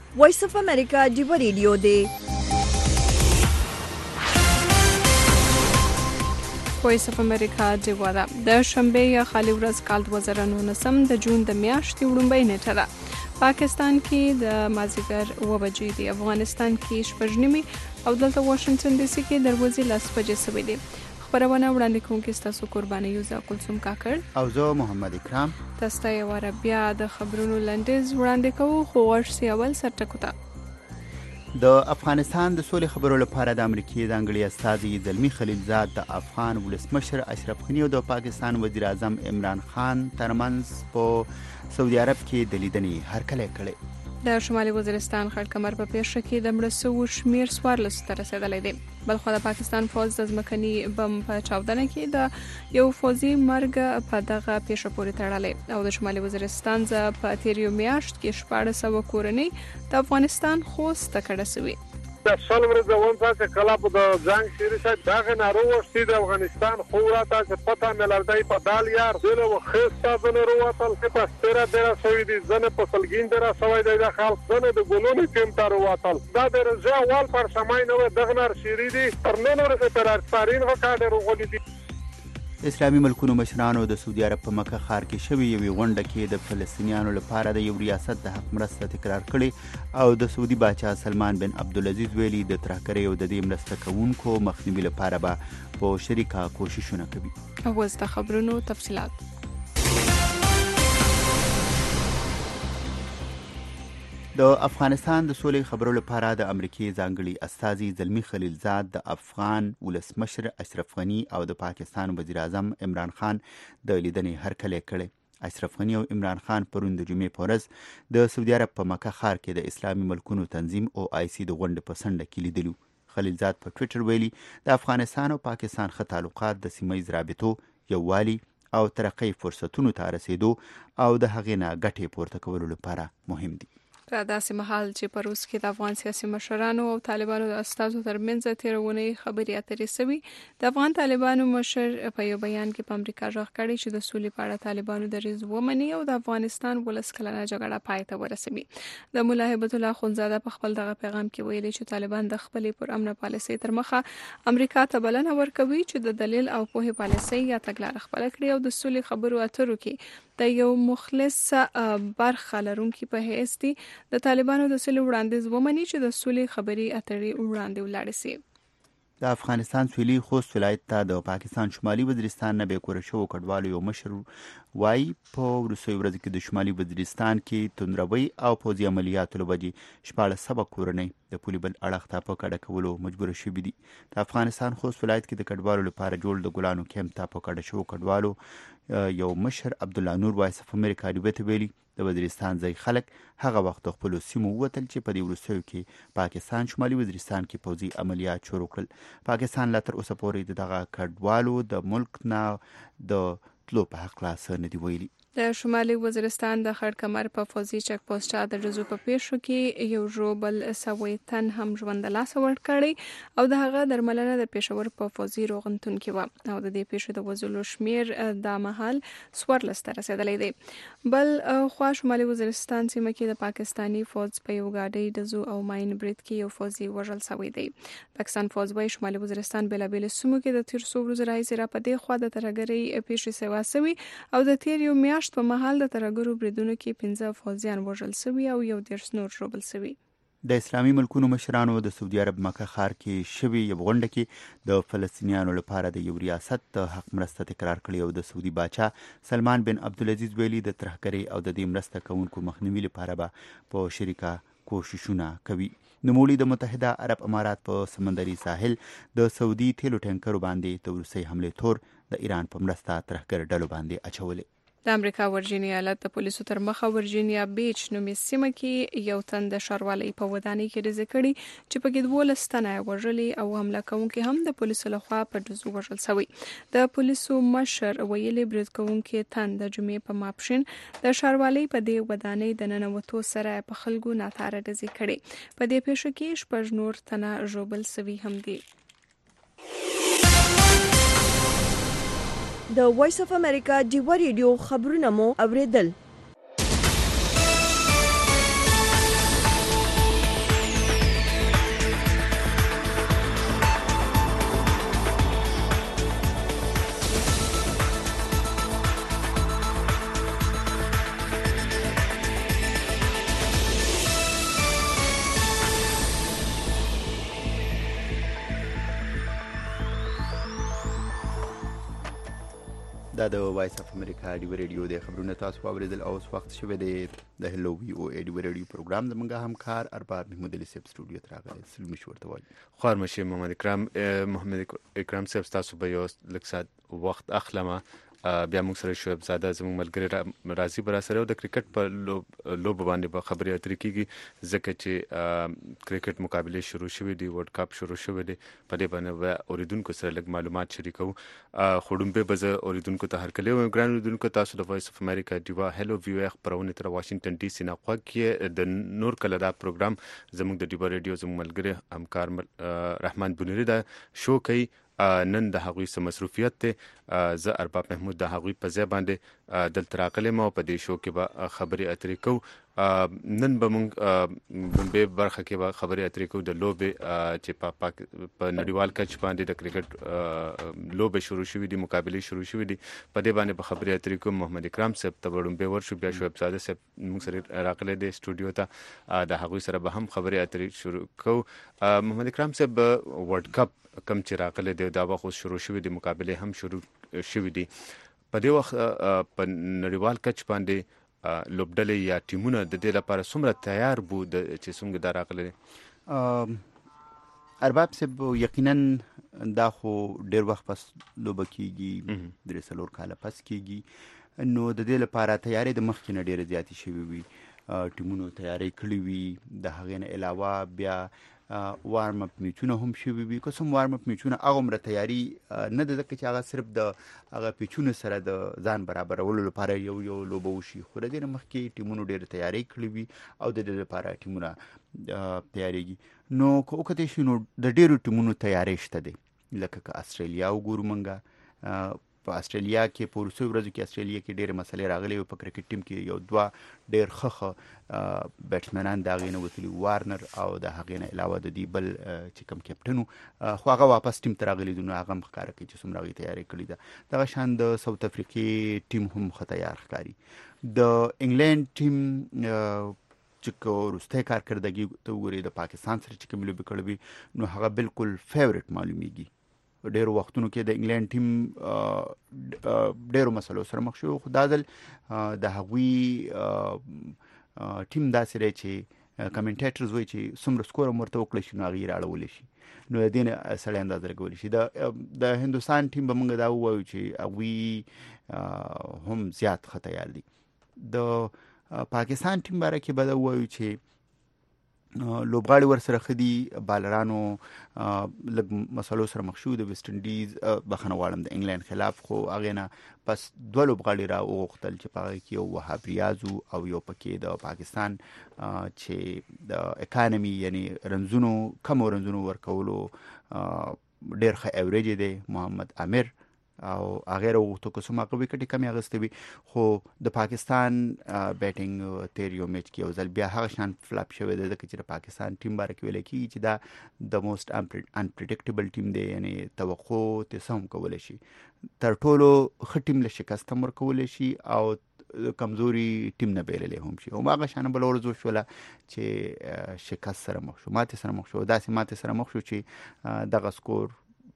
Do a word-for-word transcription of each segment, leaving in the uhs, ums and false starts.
وایس اف امریکا ډیو ریډیو دی. وایس اف امریکا ډیو دا د شنبه یا خالي ورځ کال دوه زره نولسم د جون د میاشتې وړومبۍ نیټه ده. پاکستان کې د مازیګر اوه بجې دي، افغانستان کې شپږ نیمې او دلته واشنگټن ډي سي کې دروازې لس بجې شوې دي. خبرونه وړاندې کوونکي ستاسو قرباني یوزا کلثوم کاکړ او زه محمد اکرام. تاسو ته یو واره بیا د خبرونو لنډیز وړاندې کوو، خو ورش سي اول سرټکو ته. د افغانستان د سولې خبرو لپاره د امریکای ځانګړي استازي زلمی خلیلزاد د افغان ولسمشر اشرف غنی او د پاکستان وزیر اعظم عمران خان ترمنځ په سعودي عرب کې د لیدنې هرکلی کړی. د شمالي وزیرستان خړ کمر په پیښه کې د مړه شوو شمیر څوارلسو ته رسیدلی دی. بلخو د پاکستان فوج د ځمکني بم په چاودنه کې د یو فوجي مرګ په دغه پیښه پورې تړلی او د شمالي وزیرستان ځ په تیریو میاشت کې شپاړس سوه کورنۍ د افغانستان خوست ته کډه سوي. د سل ورځ وون تاسو کله په د جنگ شری شي دغه ناروغ شتي د افغانستان خو را تاسو پتا ملردای په دال یار دله وخسته د ناروغ تل په ستره درا سوي دي زنه په سلګین درا سوي دی د خلک زنه د ګلونو کم تر واتل دا د رضا وال پر سمای نو دغه نار شری دي تر نن ورته پر ارسارین وکړه روغلي دي. اسلامي ملکونو مشرانو د سعودي عرب په مکه ښار کې شوې یوې غونډه کې د فلسطینیانو لپاره د یو ریاست د حق مرسته تکرار کړې او د سعودي باچا سلمان بن عبدالعزیز ویلي د ترهګرۍ او د دې مرسته کوونکو مخنیوي لپاره به په شریکه کوششونه کوي. اوس د خبرونو تفصیلات. د افغانستان د سولې خبرو لپاره د امریکای ځانګړي استازي زلمی خلیلزاد د افغان ولسمشر اشرف غنی او د پاکستان وزیر اعظم عمران خان د لیدنې هرکلی کړی. اشرف غنی او عمران خان پرون د جمعې په ورځ د سعودي عرب په مکه ښار کې د اسلامي ملکونو تنظیم او آی سی د غونډې په څنډه کې لیدلو. خلیلزاد په ټویټر ویلي د افغانستان او پاکستان ښه تعلقات د سیمه ییز رابطو، یووالي او ترقۍ فرصتونو ته رسیدو او د هغې نه ګټې پورته کولو لپاره مهم دي. په داسې مهال چې په روس کې د افغان سیاسي مشرانو او طالبانو د استازو ترمنځ تېرونې خبرې اترې سوي، د افغان طالبانو مشر په یو بیان کې په امریکا غږ کړی چې د سولې په اړه طالبانو دریځ ومني او د افغانستان ولس کلنه جګړه پای ته ورسوي. د مولا هیبت الله خونزاده په خپل دغه پیغام کې ویلي چې طالبان د خپلې پر امن پالیسۍ تر مخه امریکا ته بلنه ورکوي چې د دلیل او پوهې پالیسۍ یا تګلاره خپله کړي او د سولې خبرو اترو کې د یو مخلص برخه لرونکي په حیث دي د طالبانو د سولې وړاندیز ومني چې د سولې خبرې اترې وړاندې ولاړې سي. د افغانستان سویلي خوست ولایت ته د پاکستان شمالي وزیرستان نه بېکوره شوو کډوالو یو مشر وایي په وروستیو ورځو کې د شمالي وزیرستان کې توندروي او پوځي عملیاتو له وجې شپاړس سوه کورنۍ د پولي بل اړخ ته په کډه کولو مجبوره شوي دي. د افغانستان خوست ولایت کې د کډوالو لپاره جوړ د ګلانو کیمپ ته په کډه شوو کډوالو یو مشر عبدالله نور وایس اف امریکا ډیو ته ویلي د وزیرستان ځای خلک هغه وخت د خپلو سیمو ووتل چې په دې وروستیو کې پاکستان شمالي وزیرستان کې پوځي عملیات شروع کړل. پاکستان لا تر اوسه پورې د دغه کډوالو د ملک نه د تلو په هکله څه نه دي ویلي. د شمالي وزیرستان د خړ کمر په فوزي چک پوسټ د جزو په پیښو کې یو ژوبل سوي تن هم ژوند لاس ورکړی او د هغه درملنه د پېښور په فوزي روغتون کې و او د دې پیښو د وزلو شمیر د مهال څوارلس ته رسیدلی دی. بل خو شمالي وزیرستان سیمه کې د پاکستانی فوج په یو ګاډۍ دزو او ماین برید کې یو فوزي وژل شوی دی. پاکستان فوج وايي شمالي وزیرستان بلابل سیمو کې د تیر څو ورځې راهیسې را پدې خوا د ترهګرۍ پیښې سوا سوي او د تیر یو میاشت په مهال د ترهګرو بریدونو کې پنځه فوجیان وژل شوي او یو دېرش نور ژوبل شوي. د اسلامي ملکونو مشرانو د سعودي عرب مکه ښار کې شوې یو غونډه کې د فلسطینیانو لپاره د یو ریاست د حق مرسته تکرار کړې او د سعودي باچا سلمان بن عبدالعزیز ویلي د ترهګرۍ او د دې مرسته کوونکو مخنیوي لپاره به په شریکه کوششونه کوي. نوموړي د متحده عرب امارات په سمندري ساحل د سعودي تیلو ټینکرو باندې د وروستۍ حملې تور د ایران په مرسته ترهګر ډلو باندې اچولې. د امریکا ورجینیا ایالت د پولیسو تر مخه ورجینیا بیچ نومې سیمه کې یو تن د ښاروالۍ په ودانۍ کې ډزې کړي چې پکې دولس تنه یې وژلي او حمله کوونکي هم د پولیسو لخوا په ډزو وژل شوي. د پولیسو مشر ویلي برید کوونکي تن د جمعې په ماپښین د ښاروالۍ په دې ودانۍ د ننوتو سره په خلکو ناتاره ډزې کړي. په دې پیښه کې شپږ نور تنه ژوبل شوي هم دي. د وایس اف امریکا ډیو ریډیو خبرونه مو اوریدل. دا د وایس اف امریکا ډیو رادیو د خبرونه تاسو واوریدل او اوس وخت شوه د هلو وی او ای ډیو رادیو پروګرام زمونږ همکار ارباب محمود علي صاحب سټوډیو ته راغلی سلام مشورته وایي خوار مشه محمد اکرام محمد اکرام صاحب تاسو به یو لږ ساعت وخت اخلمه بیا موږ سره شعیب زاده زموږ ملګری راځي به راسره د کرکټ په لوبه باندې به خبرې اترې کېږي ځکه چې کرکټ مقابلې شروع شوي دي ورلډ کپ شروع شوی دی په دې باندې به اوریدونکو سره لږ معلومات شریکوو خو ډومبې به زه اوریدونکو ته هرکلی وایم ګران اوریدونکو تاسو د وایس اف امریکا ډیوا هلو وی او خپرونې تر واشنگټن ډي سي نه غوږ کې د نور کله دا پروګرام زموږ د ډیوا رادیو زموږ ملګری همکار رحمان بنوري دا شو کوي نن د هغوی سم مصروفیت ته زه ارباب محمود د هغوی په ځای باندې دلته راغلم او په دې شو کې به خبرې اترې کوو نن به موږ بمبې برخه کې به خبرې اترې کوو د لوبې چې په نړیوال کچ باندې د کرکټ لوبې شروع شوي دي مقابلې شروع شوي دي په دې باندې به خبرې اترې کوو محمد اکرام صاحب ته به ډومبې ورشو بیا شعیب زاده صاحب موږ سره راغلی دی سټوډیو ته د هغوی سره به هم خبرې اترې شروع کوو محمد اکرام صاحب ورلډ کپ کم چې راغلی دی دا وخت شروع شوي دي مقابلې هم شروع شوي دي په دې وخت په نړیوال کچ باندې لوبډلې یا ټیمونه د دې لپاره څومره تیار بو چې څنګه دا راغلی ارباب صاحب یقینا دا خو ډیر وخت پس لوبه کیږي درې څلور کاله پس کیږي نو د دې لپاره تیاری د مخکې نه ډیره زیاتې شوې وي ټیمونو تیاری کړې وي د هغې نه علاوه بیا وارم اپ میچونه هم شوي وي که څوم وارم اپ میچونه هغه عمره تیاری نه ده ځکه چې هغه صرف د هغه پیچونو سره د ځان برابرولو لپاره یو یو لوبه وشي خو د دې نه مخکې ټیمونو ډېره تیاری کړې وي او د دې لپاره ټیمونه تیاریږي نو که وکتلی شي نو د ډېرو ټیمونو تیاری شته دی لکه که استرالیا وګورو موږ په استرالیا کې په وروستیو ورځو کې استرالیا کې ډېرې مسلې راغلي وي په کرکټ ټیم کې یو دوه ډېر ښه ښه بیټسمنان د هغې نه وتلي وارنر او د هغې نه علاوه د دې بل چې کوم کیپټن و خو هغه واپس ټیم ته راغلي دي نو هغه هم ښکاره کوي چې څومره هغوی تیاری کړې ده دغه شان د ساوت افریقې ټیم هم ښه تیار ښکاري د انګلینډ ټیم چې که وروستی کارکردګي ته وګورئ د پاکستان سره چې کومې لوبې کړې وي نو هغه بالکل فیورټ معلومیږي ډېرو وختونو کې د انګلینډ ټیم ډېرو مسلو سره مخ شو خو دا ځل د هغوی ټیم داسې دی چې کمنټیټرز وایي چې څومره سکور هم ورته وکړی شي نو هغې یې راړولی شي نو د دې نه سړی اندازه لګولی شي د د هندوستان ټیم به موږ دا ووایو چې هغوی هم زیات ښه تیار دي د پاکستان ټیم باره کې به دا ووایو چې لوبغاړي ورسره ښه دي بالرانو لږ مسلو سره مخ شو د ویسټ انډیز بخښنه غواړم د انګلینډ خلاف خو هغې نه پس دوه لوبغاړي را وغوښتل چې په هغې کې یو وهاب ریاض او یو پکې د پاکستان چې د اکانمي یعنی رنزونو کمو رنزونو ورکولو ډېر ښه ایوریج دی محمد عامر او هغې راوغوښتو که څوم هغه وکټې کمې اخیستې وي خو د پاکستان بیټینګ تیر یو میچ کې یو ځل بیا هغه شان فلاپ شوی دی ځکه چې د پاکستان ټیم باره کې ویلی کېږي چې دا د موسټ انپریډکټیبل ټیم دی یعنی توقع ترې څه هم کولی شي تر ټولو ښه ټیم له شکست هم ورکولی شي او کمزوري ټیم نه بیللی هم شي هماغه شانه بله ورځ وشوله چې شکست سره مخ شو ماتې سره مخ شو داسې ماتې سره مخ شو چې دغه سکور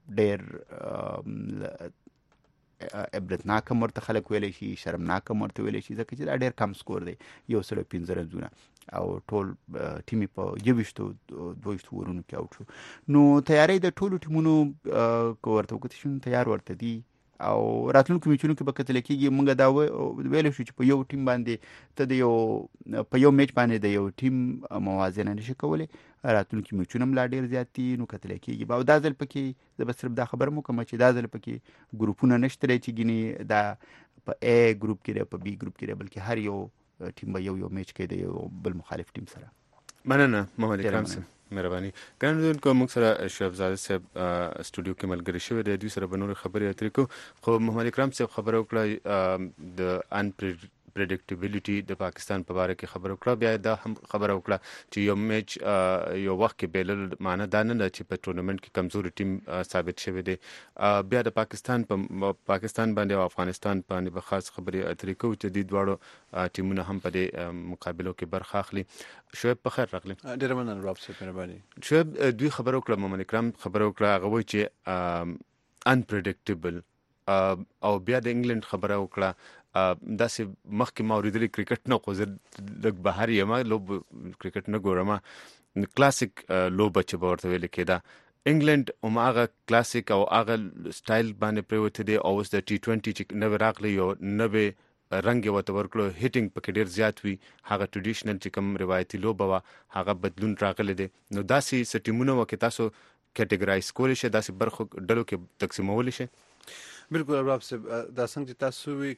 ډېر عبرتناک هم ورته خلک ویلی شي شرمناک هم ورته ویلی شي ځکه چې دا ډېر کم سکور دی یو سل او پنځه رنزونه او ټول ټیم یې په یوویشتو دوه اورونو کې آوټ شو نو تیاری د ټولو ټیمونو که ورته وکتلی شي تیار ورته دي او راتلونکو میچونو کې به کتلی کېږي موږ دا ویلی شو چې په یو ټیم باندې ته د یو په یو میچ باندې د یو ټیم موازنه نشي کولی راتلونکي میچونه هم لا ډېر زیات دي نو کتلی کېږي او دا ځل پکې زه به صرف دا خبره مو کوم چې دا ځل پکې ګروپونه نشته دی چې ګینې دا په ا ګروپ کې دی په بي ګروپ کې دی بلکې هر یو ټیم به یو یو میچ کوي د یو بل مخالف ټیم سره مننه محمد اکرام صاحب مهرباني ګرانو موږ سره شعیب زاده صاحب سټوډیو کې ملګری شوی دی دوی سره به نورې خبرې اترې کوو خو محمد اکرام صاحب خبره وکړه د انپریډکټیبلټي د پاکستان په باره کې خبره وکړه بیا دا هم خبره وکړه چې یو میچ یو وخت کې بیلل معنی دا نه ده چې په ټورنمنټ کې کمزوري ټیم ثابت شوی دی بیا د پاکستان په پاکستان باندې او افغانستان باندې به خاص خبرې اترې کوو چې دوی دواړو ټیمونه هم په دې مقابلو کې برخه اخلي شعیب په خیر راغلی ډېره مننه راب صاحب مهرباني شعیب دوی خبره وکړه محمد اکرام خبره وکړه هغه وایي چې انپریډکټیبل او بیا د انګلند خبره وکړه دا سه مخکې ما اوریدلی کرکټ نه خو زه لږ بهر یم لوب کرکټ نه ګورم کلاسیک لوب چې ورته ویل کېده انګلند هم هغه کلاسیک او هغه سټایل باندې پریوته دی او اوس د ټي ټوئنټي چې نو راغلی یو نوې رنگ یو ته ورکړو هیټینګ پکې ډیر زیات وي هغه ټریډیشنل چې کوم روایتي لوبه وا هغه بدلون راغلی دی نو داسې سټیمونه وکي تاسو کټګورایز کول شي داسې برخو ډلو کې تقسیمول شي بالکل ابراهیم صاحب دا څنګه چې تاسو وی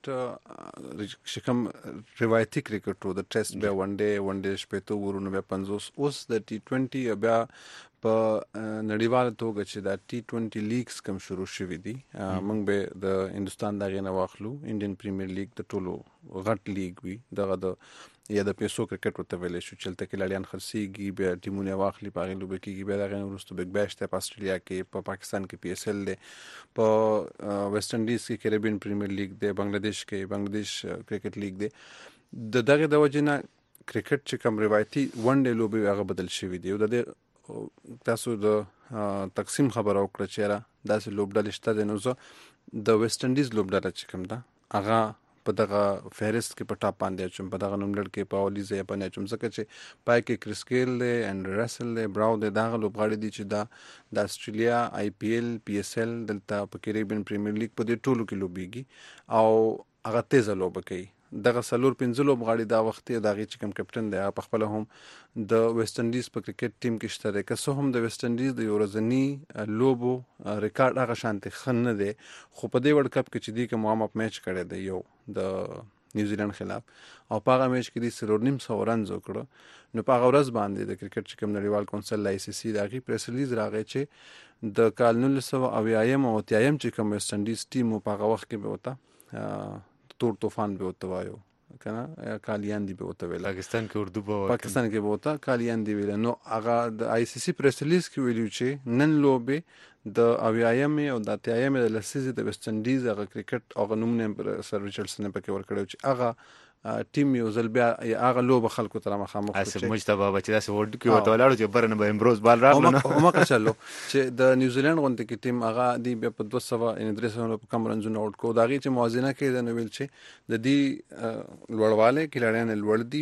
کرکټ شکم روایتي کرکټ وو د ټیسټ بیا ون ډے ون ډے شپې ته ورونه بیا پنځوس اوس د ټي ټوئنټي بیا په نړیواله توګه چې دا ټي ټوئنټي لیګز کم شروع شوي دي موږ به د هندستان دغه نه واخلو انډین پریمیر لیګ د ټولو غټ لیګ وي دغه د یا د پیسو کرکټ ورته ویل شو چې تل کې لالیان خرسيږي بیا ټیمونه واخلي په غلو به کېږي بیا دغه وروسته بګ بیش ته په استرالیا کې په پاکستان کې پی اس ال دی په ویسټ انډیز کې کریبین پریمیر لیګ دی بنگلاديش کې بنگلاديش کرکټ لیګ دی د دغه د وجنه کرکټ چې کوم روایتي ون ډے لوبي هغه بدل شوی دی او د تاسو د تقسیم خبر او کړ چې را داسې لوبډل شته د نوزه د ویسټ انډیز لوبډل چې کوم دا هغه په دغه فهرست کې په ټاپ باندې چوم په دغه نوملړ کې په اولی ځای باندې چوم ځکه چې پای کې کریس گیل له اند رسل له براو د دغه لوبغاړي دي چې دا د استرالیا آی پی ایل پی اس ال دلته په کریبین پریمیر لیګ په دې ټولو کې لوبيږي او هغه تیز لوب کوي دغه سلور پنځه لوبغاړي دا وخت دا غي چې کوم کپټن دی په خپل هم د ویسټ انډیز په کرکټ ټیم کې شته که څه هم د ویسټ انډیز د یورزنی لوبو ریکارډ هغه شانتي خن نه دی خو په دې ورلد کپ کې چې دی کوم هم اپ میچ کړی دی یو د نیوزیلند خلاف او په هغه میچ کې د سلور نیم سو رنز وکړو نو په هغه ورځ باندې د کرکټ چې کوم نړیوال کونسل آی سی سی دا غي پریس ریلیز راغی چې د کال نولس سوه اویایم او اتیایم چې کوم ویسټ انډیز ټیم په هغه وخت کې به وتا تور طوفان به وته وایو کنه کالیان دی به وته ویل پاکستان کې اردو به پاکستان کې به وته کالیان دی ویل نو هغه د آی سی سی پریس ریلیز کې ویلو چې نن لوبه د اویایم او د اتیایم د لسیزه د ویسټ انډیز هغه کرکټ هغه نوم سر ریچارډسن په کې ورکړو چې هغه ټیم یو ځل بیا هغه لوب خلکو تر مخامخ اسه مجتبی بچی داسې ورډ کې وته ولاړو چې برنه به امروز بال راغله نو ما کچلو چې د نیوزیلند غونډه کې ټیم هغه دی په دوه سوه ان درې سوه په کم رنزونه اؤټ کو داږي چې موازنه کې د نویل چې د دې لوړواله کلاړیان لوړ دي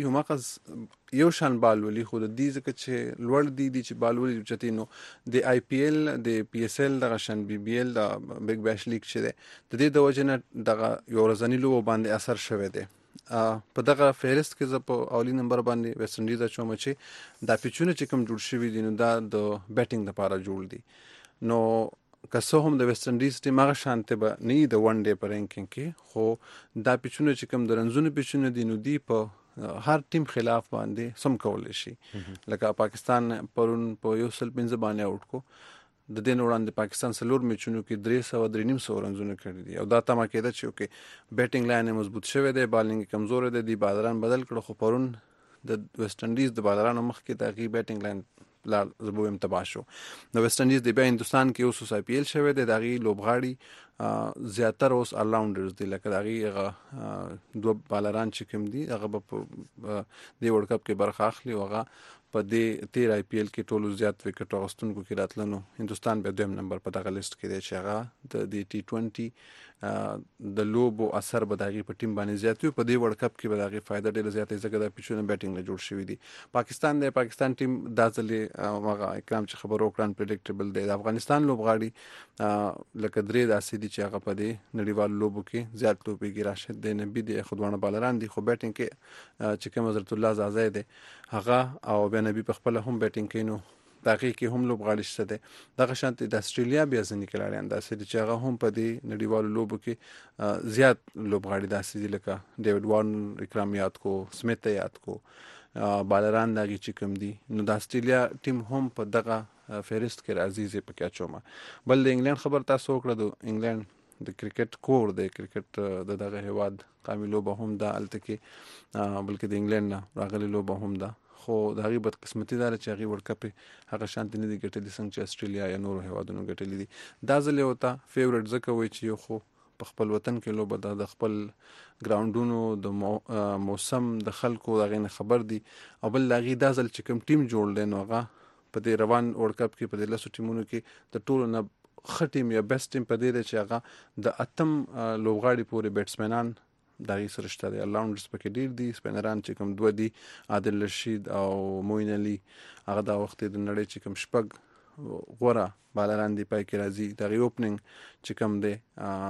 همغه یو شان بال ولي خو د دې ځکه چې لوړ دي دي چې بال ولي چتی نو د آی پی ایل د پی اس ال د شان بي بي ال د بګ بیش لیګ چې ده د دې د وجنه دغه یو ورځنی لوب باندې اثر شوه دی په دغه فهرست کې زه په اولی نمبر باندې ویسټ انډیز چوم چې دا پیچونه چې کوم جوړ شوی دي نو دا د بیټینګ لپاره جوړ دي نو که څه هم د ویسټ انډیز ټیم هغه شانته به نه د ون ډے پر رینکینګ کې خو دا پیچونه چې کوم د رنزونو پیچونه دي نو دی په هر ټیم خلاف باندې سم کول شي لکه پاکستان پرون په یو سل پنځه باندې اؤټ کو د دین وړاندې پاکستان سلور میچونو کې درې سوه درې نیم سو رنزونه کړی دي او دا تمه کېده چې اوکې بیټینګ لاین مضبوط شوی دی بالینګ کمزور دی دی بالران بدل کړو خو پرون د ویسټ انډیز د بالرانو مخ کې د غي بیټینګ لاین لا زبو امتباه شو نو ویسټ انډیز د بیا هندستان کې اوس آی پی ایل شوی دی د غي لوبغاړي زیاتره اوس الاونډرز دي لکه د غي دوه بالران چې کوم دي هغه په د ورلد کپ کې برخه اخلي او هغه په دې تیر آی پی ایل کې ټولو زیات وکټ اغوستونکو کې راتلنو هندستان به دویم نمبر په دغه لیست کې دی چې هغه د ټي ټوئنټي د لوبو اثر به دغه په ټیم باندې زیات وي په دې ورلد کپ کې به دغه فائدہ ډېر زیات ځکه د پیچونه بیټینګ له جوړ شوی دي پاکستان د پاکستان ټیم د ځلې هغه اکرام چې خبرو کړان پریډکټیبل دی د افغانستان لوبغاړي لکه درې داسې دي چې هغه په دې نړیوال لوبو کې زیات لوبيږي راشد دی نبی دی خودوانه بالران دي خو بیټینګ کې چې کوم حضرت الله زازای دی هغه او نبی په خپل هم بیټینګ کینو دغه کې هم لوبغاړي شته دي دغه شانتي د استرالیا بیا ځنې کلاړیان داسې چې هغه هم په دې نړیوالو لوبو کې زیات لوبغاړي داسې دي لکه ډیوډ وارن اکرام یاد کو سمیت یاد کو بالران دغه چې کوم دي نو د استرالیا ټیم هم په دغه فهرست کې راځي چې په کې چومه بل د انګلند خبر تاسو وکړه د انګلند د کرکټ کور د کرکټ د دغه هواد قومي لوبه هم ده الته کې بلکې د انګلند نه راغلي لوبه هم ده خو د هغې بد قسمتي دا چې هغې ورلد کپ هغه شانتې نه دي ګټلي څنګه چې استرالیا یا نورو هیوادونو ګټلي دي دا ځل یې ورته فیورټ ځکه وایي چې یو خو په خپل وطن کې لوبه ده د خپل ګراونډونو د موسم د خلکو د هغې نه خبر دي او بل د هغې دا ځل چې کوم ټیم جوړ دی نو هغه په دې روان ورلد کپ کې په دې لسو ټیمونو کې د ټولو نه ښه ټیم یا بیسټ ټیم په دې دی چې هغه د اتم لوبغاړي پورې بیټسمنان دغې سره شته دی. الراونډرز پکې ډېر دي، سپینران چې کوم دوه دي، عادل رشید او موین علي، هغه دا وخت د نړۍ چې کوم شپږ غوره بالران دي پای کې راځي. دغې اوپننګ چې کوم دی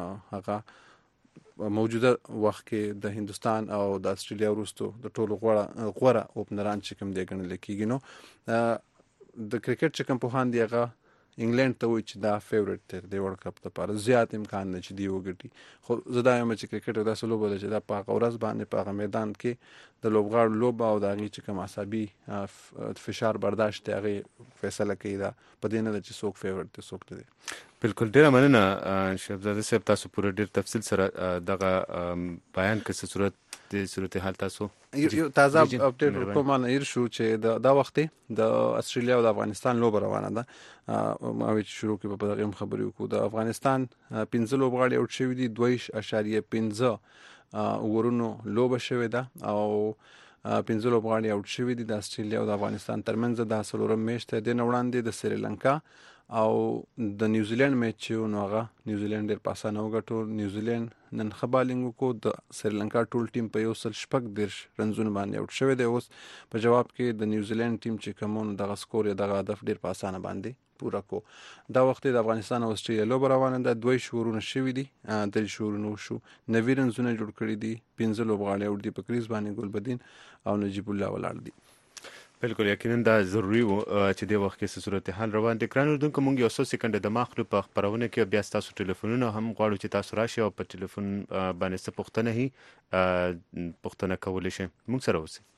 هغه موجوده وخت کې د هندوستان او د استرالیا وروستو د ټولو غوره غوره اوپنران چې کوم دی ګڼل کېږي. نو د کرکټ چې کوم پوهان دی هغه انګلند ته وایي چې دا فیورټ دی د ورلډ کپ لپاره، زیات امکان دی چې دی وګټي. خو زه دا یم چې کرکټ یو داسې لوبه ده چې دا په هغه ورځ باندې په هغه میدان کې د لوبغاړو لوبه او د هغې چې کوم عصبي فشار برداشت دی هغې فیصله کوي. دا په دې نه ده چې څوک فیورټ دی څوک نه دی. بالکل، ډیره مننه شهبزاده صاحب، تاسو پوره ډیر تفصیل سره دغه بیان کړ. څه صورت د صورتحال تاسو یو تازه اپډیټ کوم نه شو چې دا وخت د استرالیا او د افغانستان لوبه روانه ده. ما وی شروع کې په دغه خبرې وکړو. د افغانستان پنځه لوبغاړي اوټ شوي دي، دوه اعشاریه پنځه اورونو لوبه شوې ده او پنځه لوبغاړي اوټ شوي دي. د استرالیا او د افغانستان ترمنځ د څلورم میچ ته د وړاندې د سریلانکا او د نیوزیلند میچ چې نو هغه نیوزیلند ډېر په اسانه وګټو. نیوزیلند نن ښه بالینګ وکړو. د سریلانکا ټول ټیم په یو سل شپږ دېرش رنزونو باندې اوټ شوی دی. اوس په جواب کې د نیوزیلند ټیم چې کوم دغه سکور یا دغه هدف ډېر په اسانه باندې پوره کو. دا وخت د افغانستان او استرالیا لوبه روانه ده. دوه شورونه شوي دي، درې شورونه وشو، نوي رنزونه جوړ کړي دي، پنځه لوبغاړي اوټ دي، په کریز باندې ګلبدین او نجیب الله ولاړ دي. بالکل، یقینا دا ضروری و چې د وخت کې صورتحال روان دي. ګران اردوونکو، موږ یو څو سکند د ماخلو په خبرونه کې بیا تاسو ټلیفونونه هم غواړو چې تاسو راشي او په ټلیفون باندې څه پوښتنه هي پوښتنه کولی شئ. موږ سره اوسئ.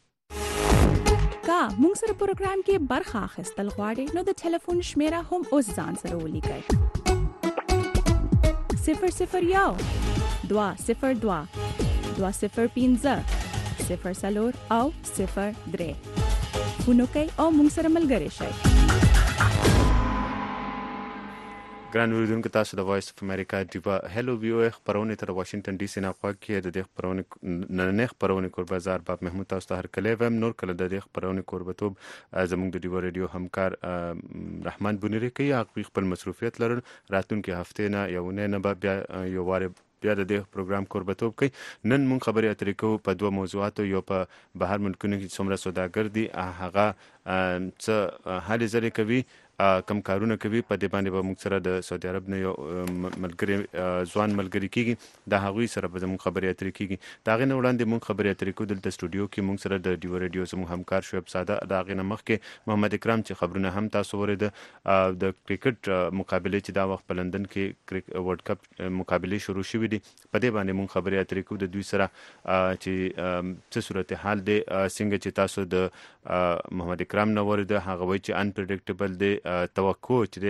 کا موږ سره پروګرام کې برخه اخیستل غواړئ نو د ټلیفون شمیره هم اوس ځان سره ولیکئ: صفر صفر یو دوه صفر دوه دوه صفر پنځه صفر څلور او صفر درې. فونو کوي او موږ سره ملګری شئ. ګران اوریدونکو، تاسو د وایس اف امریکا ډیوا هلو وی او خبرونه تر واشنگټن ډي سي نه خوا کې د دې خبرونه نن خبرونه کوربازار باب محمود تاسو ته هر کله ویم نور کله د دې خبرونه کوربتوب زموږ د ډیوا ریډیو همکار رحمان بونری کوي. هغه خپل مصروفیت لرل، راتلونکي هفته نه یو نه به بیا یو واره بیا د دې پروګرام کوربتوب کوي. نن مونږ خبرې اترې کوو په دوه موضوعاتو. یو په بهر ملکونو کې څومره سوداګر دي، هغه څه هلې ځلې کوي، کم کارونه کوي. په دې باندې به موږ سره د سعودي عرب نه یو ملګری ځوان ملګری کیږي، د هغوی سره به زموږ خبرې اترې کیږي. د هغې نه وړاندې موږ خبرې اترې کوو دلته سټوډیو کې موږ سره د ډیوا ریډیو زموږ همکار شعیب ساده. د هغې نه مخکې محمد اکرام چې خبرونه هم تاسو ورېده د کرکټ مقابلې چې دا وخت په لندن کې ورلډ کپ مقابلې شروع شوي دي، په دې باندې موږ خبرې اترې کوو د دوی سره چې څه صورتحال دی. څنګه چې تاسو د محمد اکرام نه ورېده، هغه وایي چې انپریډکټیبل دی، توقع چې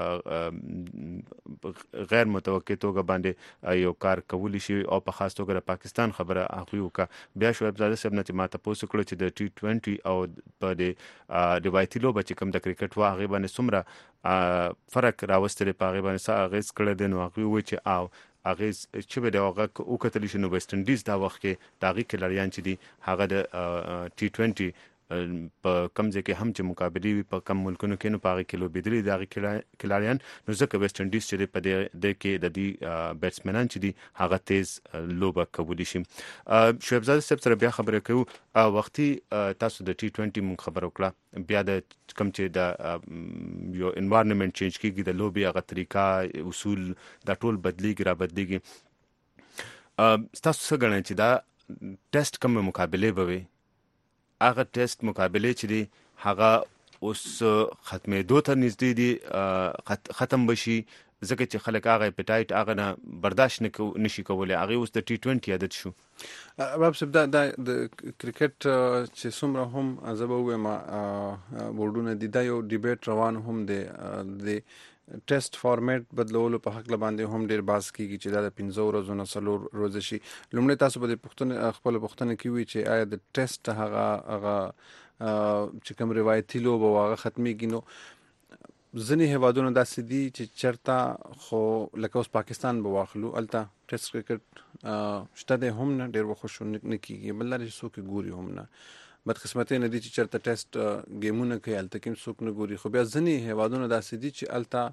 غیر متوقع توګه باندې یو کار کولی شي او په خاص توګه د پاکستان خبره هغوی وکړه. بیا شعیب زاده صاحب نه چې ما تپوس وکړو چې د ټي ټوینټي او په د روایتي لوبه چې کوم د کرکټ وه هغې باندې څومره فرق راوستلی، په هغې باندې څه اغېز کړی دی. نو هغوی ووایي چې او اغیز چې به د هغه وکتلی شي نو ویسټ انډیز دا وخت کې د هغې کلاریان چې دي هغه د ټي ټوینټي په کم ځای کې هم چې مقابلې وي په کم ملکونو کې نو په هغې کې لوبېدلي د هغې کلاریان. نو ځکه ویسټ انډیز چې دی په دې کې د دې بیټسمنان چې دي هغه تیز لوبه کولی شي. شعیب زاده صاحب سره بیا خبرې کوو. وختي تاسو د ټي ټوینټي مونږ خبره وکړه، بیا د کوم چې د یو انوایرنمنټ چینج کېږي، د لوبې هغه طریقه اصول دا ټول بدلیږي را بدلیږي. تاسو څه ګڼئ چې دا ټیسټ کوم مقابلې به وي، هغه ټیسټ مقابلې چې دي هغه اوس ختمېدو ته نږدې دي، ختم به شي، ځکه چې خلک هغه اپیټایټ هغه نه برداشت نشي کولی. هغې اوس د ټي ټوینټي عادت شو. باب صاحب، دا د کرکټ چې څومره هم زه به ووایم بورډونه دي، دا یو ډیبیټ روان هم دی. د ټیسټ فارمیټ بدلولو په حق باندې هم ډیر باز کیږي چې دا د پنځه ورځو نه څلور ورځې شي. لومړی تاسو به د پوښتنې خپل پوښتنه کې وي چې آیا د ټیسټ هغه هغه چې کوم روایتي لوبه هغه ختمېږي. نو ځینې هیوادونه داسې دي چې چېرته خو لکه اوس پاکستان به واخلو، هلته ټیسټ کرکټ شته دی هم نه، ډېر وخت شو نه کېږي، بل لارې څوک یې ګوري هم نه. بدقسمتۍ نه دي چې چېرته ټیسټ ګیمونه کوي، هلته کې هم څوک نه ګوري. خو بیا ځینې هیوادونه داسې دي چې هلته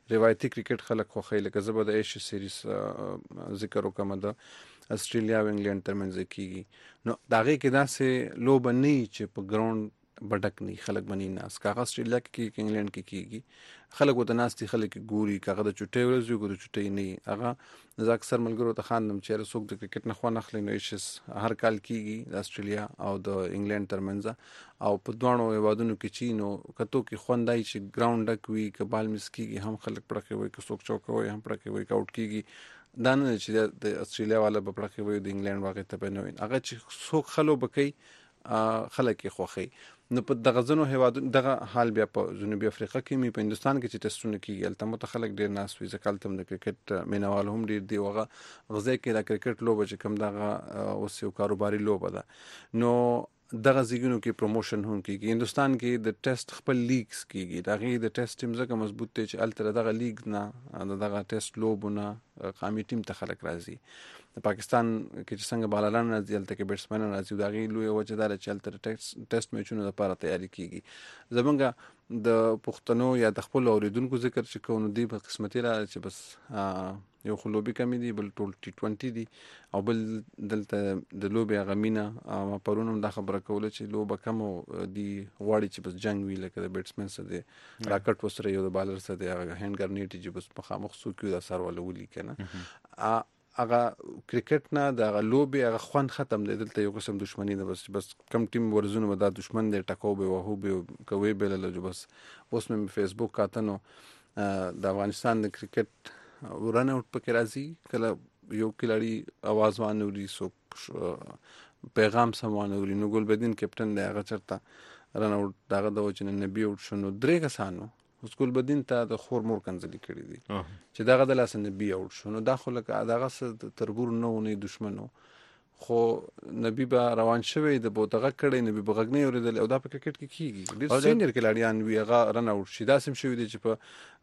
روایتي کرکټ خلک خوښوي، لکه زه به د ایشیا سیریز ذکر وکم د استرالیا او انګلند ترمنځ کیږي، نو دا غي کې داسې لوبه نه چې په ګراوند بډک نه خلک بنی ناس کاغه استرالیا کې کې انګلند کې کیږي، خلک وته ناس دي، خلک ګوري کاغه د چټي ورځ یو ګوري چټي نه هغه زه اکثر ملګرو ته خاندم چې رسوک د کرکټ نه خو نه خلینو ایشس هر کال کیږي د استرالیا او د انګلند ترمنځ، او په دوانو هیوادونو کې چینو کتو کې خوندای چې ګراوند ډک وي کبال مس کیږي، هم خلک پړکه وي که څوک چوکوي هم پړکه وي کاوټ کیږي، دا نه چې د استرالیا والا په پړکه وي د انګلند واقع ته نه وي، هغه چې څوک خلو بکی خلک یې خوخي. نو په دغه ځنو هیوادونو دغه حال بیا په جنوبي افریقا کې می په هندستان کې چې ټیسټونه کیږي البته متخلق ډیر ناس وي ځکه تم د کرکټ مینوال هم ډیر دی وغه غزه کې د کرکټ لوبه چې کوم دغه اوس یو کاروباري لوبه ده، نو دغه زیګونو کې پروموشن هم کیږي. هندستان کې د ټیسټ خپل لیګز کیږي، دغه د ټیسټ ټیم زکه مضبوط دی چې التر دغه لیګ نه دغه ټیسټ لوبونه قامي ټیم ته خلک راځي. د پاکستان کې چې څنګه بالالان راځي الته کې بیټسمنان راځي، دا غي لوی وجه دار چې الته ټیسټ ټیسټ میچونو لپاره تیاری کیږي. زمونږ د پښتنو یا د خپل اوریدونکو ذکر چې کوو دی په قسمتي را چې بس یو خلوبي کمی دی، بل ټول ټي ټوئنټي دی، او بل دلته د لوبي غمینه ما پرونم دا خبره کوله چې لوبه کم دی غواړي چې بس جنگ وی لکه د بیټسمن سره دی راکټ وسره یو د بالر سره دی هند ګرنیټ چې بس مخامخ سو کیو د سر ولولي کنه هغه کرکټ نه د لوبي هغه خوان ختم دی، دلته یو قسم دښمنی ده، بس بس کم ټیم ورزونه ودا دښمن دی ټکاو به وهو به کوي بل له بس اوس مې فیسبوک کاتنو د افغانستان د کرکټ ورن اوټ پکې راځي، کله یو کلاړي आवाज وانوري سو پیغام سموانوري، نو ګل بدین کپټن دی هغه چرته رن اوټ دغه د وجنه نبی اوټ شنو درې کسانو سکول بدین ته د خور مور کنځلي کړی دي چې دغه د لاس نبی اوټ شنو دا خو لکه دغه تربور نه ونی دشمنو، خو نبی به روان شوی د بوتغه کړي نبی بغګنی اوریدل او دا په کرکټ کې کیږي ډیر سینیئر کلاډیان وی هغه رن اوټ شي دا سم شوی دي چې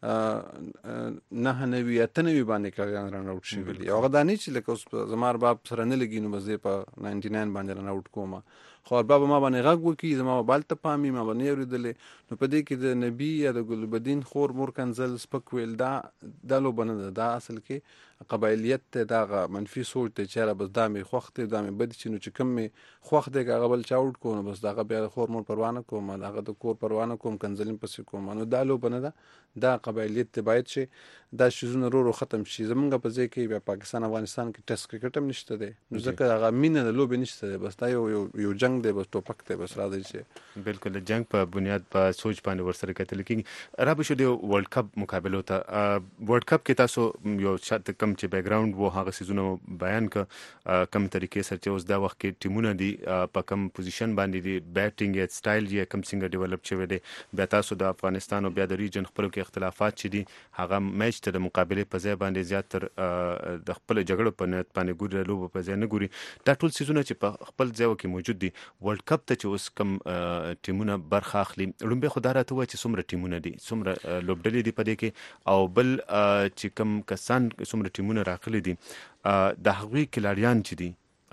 په نه نه وی اته نه وی باندې کړي رن اوټ شي ویلی هغه دانی چې لکه اوس زمار باب سره نه لګینو مزه په ناینټي ناین باندې رن اوټ کومه، خو بابا ما باندې غږ وکي زما موبایل ته پامي ما باندې اوریدل، نو په دې کې د نبی یا د ګل بدین خور مور کنزل سپک ویل دا د لو بنه دا اصل کې قبایلیت ته دا منفي سوچ ته چیرې بس دا می خوخته دا می بد چې نو چې کم می خوخته هغه بل چاوټ کو نو بس دا بیا خور مور پروانه کوم دا د کور پروانه کوم کنزلین پسې کوم، نو دا لو بنه دا دا قبایلیت ته باید چې دا شیزونه رو رو ختم شي. زمونږ په ځای کې بیا پاکستان افغانستان کې ټیسټ کرکټ هم نشته دی، نو ځکه هغه مینه د لوبې نشته دی، بس دا یو یو جنگ دی، بس ټوپک دی، بس را دی چې بالکل جنگ په بنیاد په سوچ باندې ورسره کتل کیږي. را به شو د ورلد کپ مقابلو ته ورلد کپ کې تاسو یو شت کم چې بیک ګراوند وو هغه سيزونه بیان ک کم طریقې سره چې اوس دا وخت کې ټیمونه دي په کم پوزیشن باندې دي بیټینګ یا سټایل یې کم څنګه ډیولپ شوی دی، بیا تاسو د افغانستان او بیا د ریجن خپل کې اختلافات چې دي هغه میچ ته د مقابله په ځای باندې زیات تر د خپل جګړو په نیت باندې ګوري لوب په ځای نه ګوري، دا ټول سيزونه چې په خپل ځای کې موجود دي. ورلد کپ ته چې اوس کم ټیمونه برخه اخلي لومبه خدای راته وایي چې څومره ټیمونه دي څومره لوبډلې دي په دې کې، او بل چې کم کسان څومره ټیمونه راغلي دي د هغوی کلاریان چې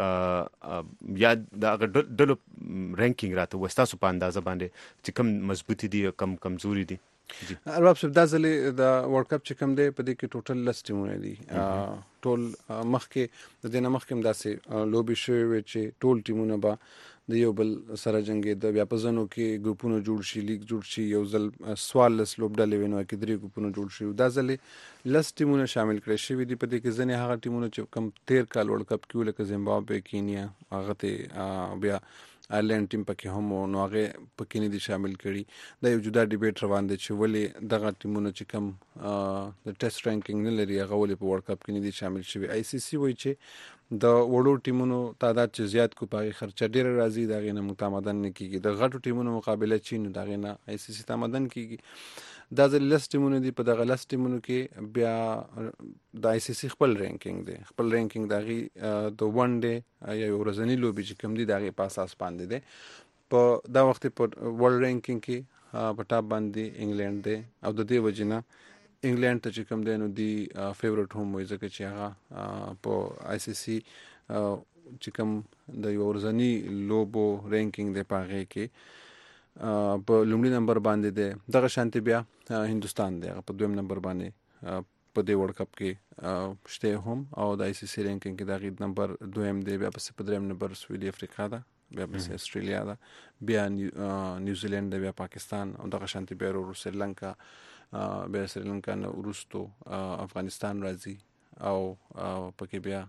دي یا د ډلو رینکینګ راته وستاسو په اندازه باندې چې کم مضبوطی دي کم کمزوري دي. ارباب صاحب دا ځلې د ورلد کپ چې کم دی په دې کې ټوټل لس ټیمونه دي، ټول مخکې د دې نه مخکې هم داسې لوبي شوی چې ټول ټیمونه به د یو بل سره جنګي د بیا په ځنو کې ګروپونو جوړ شي، لیګ جوړ شي، یو ځل سوال لس لوبډلې وینو کې درې ګروپونو جوړ شي، دا ځلې لس ټیمونه شامل کړي شوی دي په دې کې ځنې هغه ټیمونه چې کم تیر کال ورلد کپ کې لکه زیمبابوے، کینیا، هغه ته بیا آیرلند ټیم پکې هم نو هغه پکې نه دي شامل کړي. دا یو جدا ډیبیټ روان دی چې ولې دغه ټیمونه چې کم د ټیسټ رینکینګ نه لري هغه ولې په ورلد کپ کې نه دي شامل شوي. آی سی سی وایي چې د وړو ټیمونو تعداد چې زیات کو پاغي خرچه ډیر راځي دا غینه متمدن نه کیږي، د غټو ټیمونو مقابله چین دا غینه آی سی سی تمدن کیږي. دا ځل لس ټیمونه دي، په دغه لس ټیمونو کې بیا د آی سی سی خپل رینکینګ دی، خپل رینکینګ دغه د ون ډے یا ورځنی لوبي چې کم دي دغه په اساس باندې دی. په دا وخت په ورلد رینکینګ کې په ټاپ باندې انګلند دی او د دې وجنه انګلند ته چې کم دی نو دی فیورټ هم وي ځکه چې هغه په آی سی سی چې کم د ورځنی لوبو رینکینګ دی پاغه کې په لومړي نمبر باندې دی. دغه شانتي بیا هندستان دی هغه په دویم نمبر باندې په دې ورلد کپ کې شته هم او د آی سی سی رینکینګ کې د غید نمبر دویم دی. بیا پسې په دریم نمبر سویلي افریقا ده، بیا پسې استرالیا ده، بیا نیوزیلند ده، بیا پاکستان او دغه شانتي بیا ورو سریلانکا، بیا سریلانکا نه وروستو افغانستان راځي او پکې بیا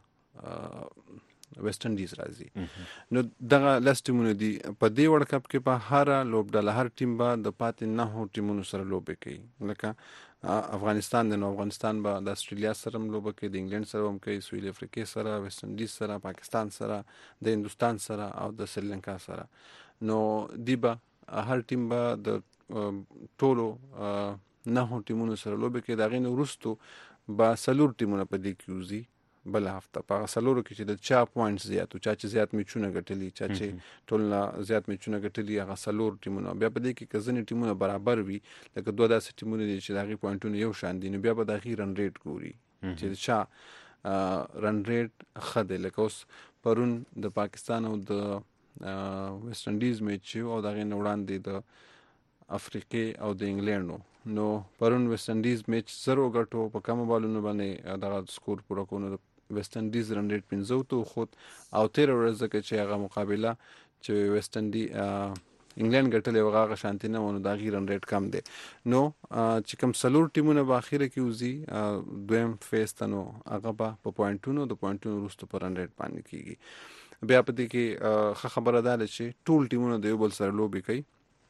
ویسټ انډیز راځي. نو دغه لس ټیمونه دي په دې ورلد کپ کې. په هر لوبډله هر ټیم به د پاتې نهو ټیمونو سره لوبې کوي. لکه افغانستان دی نو افغانستان به د استرالیا سره هم لوبه کوي، د انګلند سره هم کوي، سویلي افریقې سره، ویسټ انډیز سره، پاکستان سره، د هندوستان سره او د سریلانکا سره. نو دی به هر ټیم به د ټولو نهو ټیمونو سره لوبې کوي. د هغې نه وروستو به څلور ټیمونه په دې کې وځي بل هفته. په هغه څلورو کې چې د چا پوینټس زیات و، چا چې زیات میچونه ګټلي، چا چې ټول نه زیات میچونه ګټلي، هغه څلور ټیمونه. بیا په دې کې که ځینې ټیمونه برابر وي، لکه دوه داسې ټیمونه دي چې د هغې پوینټونه یو شان دي، نو بیا به د هغې رن ریټ ګوري چې د چا رن ریټ ښه دی. لکه اوس پرون د پاکستان او د ویسټ انډیز میچ او د هغې نه وړاندې د افریقې او د انګلینډ. نو پرون ویسټ انډیز میچ زر وګټو په کمو بالونو باندې دغه سکور پوره کړو. نو ویسټ انډیز رن ریټ پنځه تو خود او تیر ورځ کې چې هغه مقابله چې ویسټ انډی انګلند ګټلې و هغه شانتي نه ونه، د هغې رن ریټ کم دی. نو چې کوم څلور ټیمونه به اخره کې وځي دویم فیز ته، نو هغه به په پوینټونو د پوینټونو وروسته په رن ریټ باندې کېږي. بیا په دې کې ښه خبره ده چې ټول ټیمونه د یو بل سره لوبې کوي،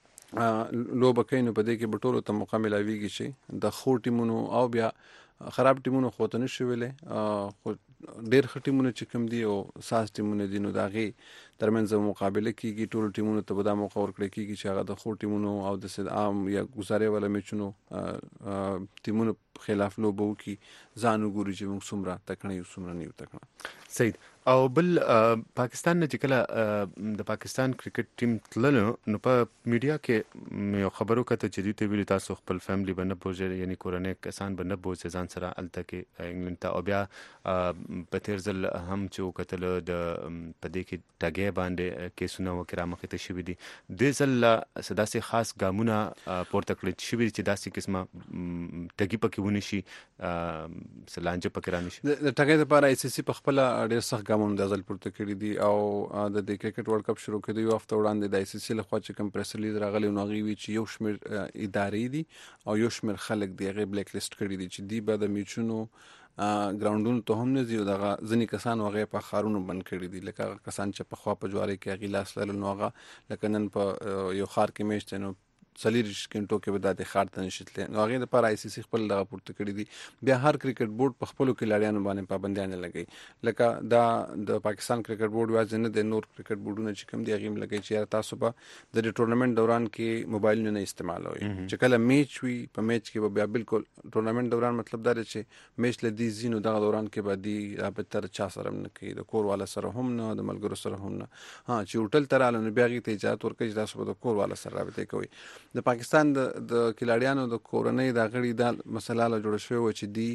لوبه کوي. نو په دې کې به ټولو ته موقع میلاویږي چې د ښو ټیمونو او بیا خراب ټیمونو خو ته نشي ویلی، خو ډېر ښه ټیمونه چې کوم دي او ساز ټیمونه دي، نو د هغې ترمنځ مقابله کېږي. ټولو ټیمونو ته به دا موقع ورکړی کېږي چې هغه د ښو ټیمونو او د عام یا ګزارې والا میچونو ټیمونو خلاف لوبه وکړي، ځان وګوري چې موږ څومره تکړه یو څومره نه یو تکړه. صحیح. او بل پاکستان نه چې کله د پاکستان کرکټ ټیم تللو نو په میډیا کې یو خبرو کته چې دوی ته ویل تاسو خپل فیملی به نه بوځئ، یعنی کورنۍ کسان به نه بوځئ ځان سره هلته کې انګلند ته. او بیا په تېر ځل هم چې وکتل د په دې کې ټګۍ باندې کیسونه وکړه مخې ته شوي دي. دې ځل څه داسې خاص ګامونه پورته کړي شوي دي چې داسې قسمه ټګي پکې ونه شي، څه لانجه پکې را نه شي. د ټګۍ دپاره آی سی سی په خپله ډېر سخت ګامونه دا ځل پورته کړي دي. او د دې کرکټ ورلد کپ شروع کېدو یو هفته وړاندې د آی سی سی لخوا چې کوم پریس ریلیز راغلی نو هغې وي چې یو شمېر ادارې دي او یو شمېر خلک دي هغې بلیک لیسټ کړي دي چې دوی به د میچونو ګراونډونو ته هم نه ځي. او دغه ځینې کسان هغې په ښارونو بند کړي دي، لکه هغه کسان چې پخوا په جوارۍ کې هغې لاس لرل، نو هغه لکه نن په یو ښار کې میچ دی نو څلېرویشت ګنټو کې به دا د ښار ته نشي تللی. نو هغې دپاره آی سی سی خپل دغه پورته کړي دي. بیا هر کرکټ بورډ په خپلو کلاړیانو باندې پابندیانې لګوي، لکه دا د پاکستان کرکټ بورډ یوازې نه دی، نور کرکټ بورډونه چې کوم دي هغې هم لګوي چې یاره تاسو به د دې ټورنمنټ دوران کې موبایلونه نه استعمالوئ. چې کله میچ وي په میچ کې به بیا بالکل ټورنمنټ دوران مطلب دا دی چې میچ له دې ځي نو دغه دوران کې به دې رابطه د چا سره هم نه کوي، د کور والا سره هم نه، د ملګرو سره هم نه. ها چې هوټل ته راغله نو بیا هغې ته اجازت ورکوي چې تاسو به د کور والا سره رابطې کوئ. د پاکستان د د کلاړیانو د کورنۍ دا غړي دا مسله له جوړه شوې وه چې دی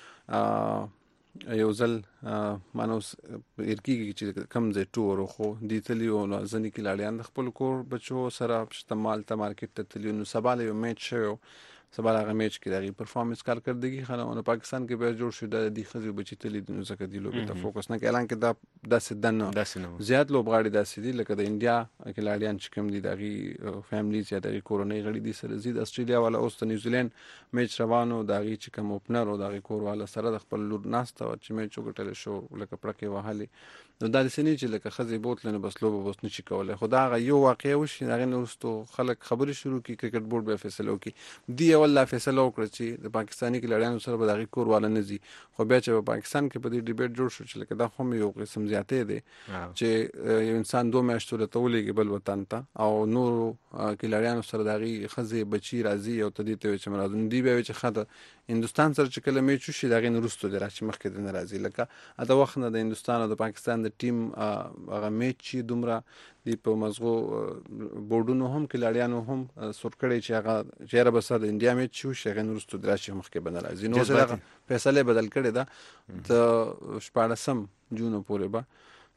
یو ځل مانو هېر کېږي چې کم ځای ټور خو دی تلي وو، نو ځینې کلاړیان د خپل کور بچو سره شته مال ته مارکیټ ته تلي، نو سبا له یو میچ شوی سبا هغه میچ کې د هغې پرفارمنس کارکردګي ښه نه وه. نو پاکستان کې بیا جوړ شو دا د دې ښځې بچي تلي دي نو ځکه دې لوبې ته فوکس نه کوي. حالانکې دا داسې ده نه، زیات لوبغاړي داسې دي لکه د انډیا کلاړیان چې کوم دي د هغې فیملیز یا د هغې کورنۍ غړي دي سره ځي. د اسټرالیا والا اوس د نیوزیلینډ میچ روان و، د هغې چې کوم اوپنر و د هغې کور والا سره د خپل لور ناسته وه چې میچ وګټلی شو، لکه پړکې وهلې. نو دا داسې نه چې لکه ښځې بوتلې نو بس لوبه بس نشي کولی، خو دا هغه یو واقعه وشي د هغې نه وروستو خلک خبرې شروع کړي، کرکټ بورډ بیا فیصله وکړي. دوی اول دا فیصله وکړه چې د پاکستاني کلاړیانو سره به د هغې کور والا نه ځي، خو بیا چې په پاکستان کې په دې ډیبیټ جوړ شو چې لکه دا خو هم یو قسم زیاتې دی چې یو انسان دوه میاشتو له ته ولېږي بل وطن ته او نورو کلاړیانو سره د هغې ښځې بچي راځي او ته دې ته وایي چې مه راځو. نو دوی بیا وایي چې ښه ده هندوستان سره چې کله میچ وشي د هغې نه وروستو دی راشي، مخکې دی نه راځي. لکه د وخت نه د هندوستان او د پاکستان د ټیم هغه میچ چې دومره دی په مزغو بورډونو هم کلاړیانو هم سور کړی چې هغه چې یاره بس د انډیا میچ چې وشي هغې نه وروستو دی راشي، مخکې به نه راځي. نو اوس هغه فیصله یې بدل کړې ده، د شپاړسم جون پورې به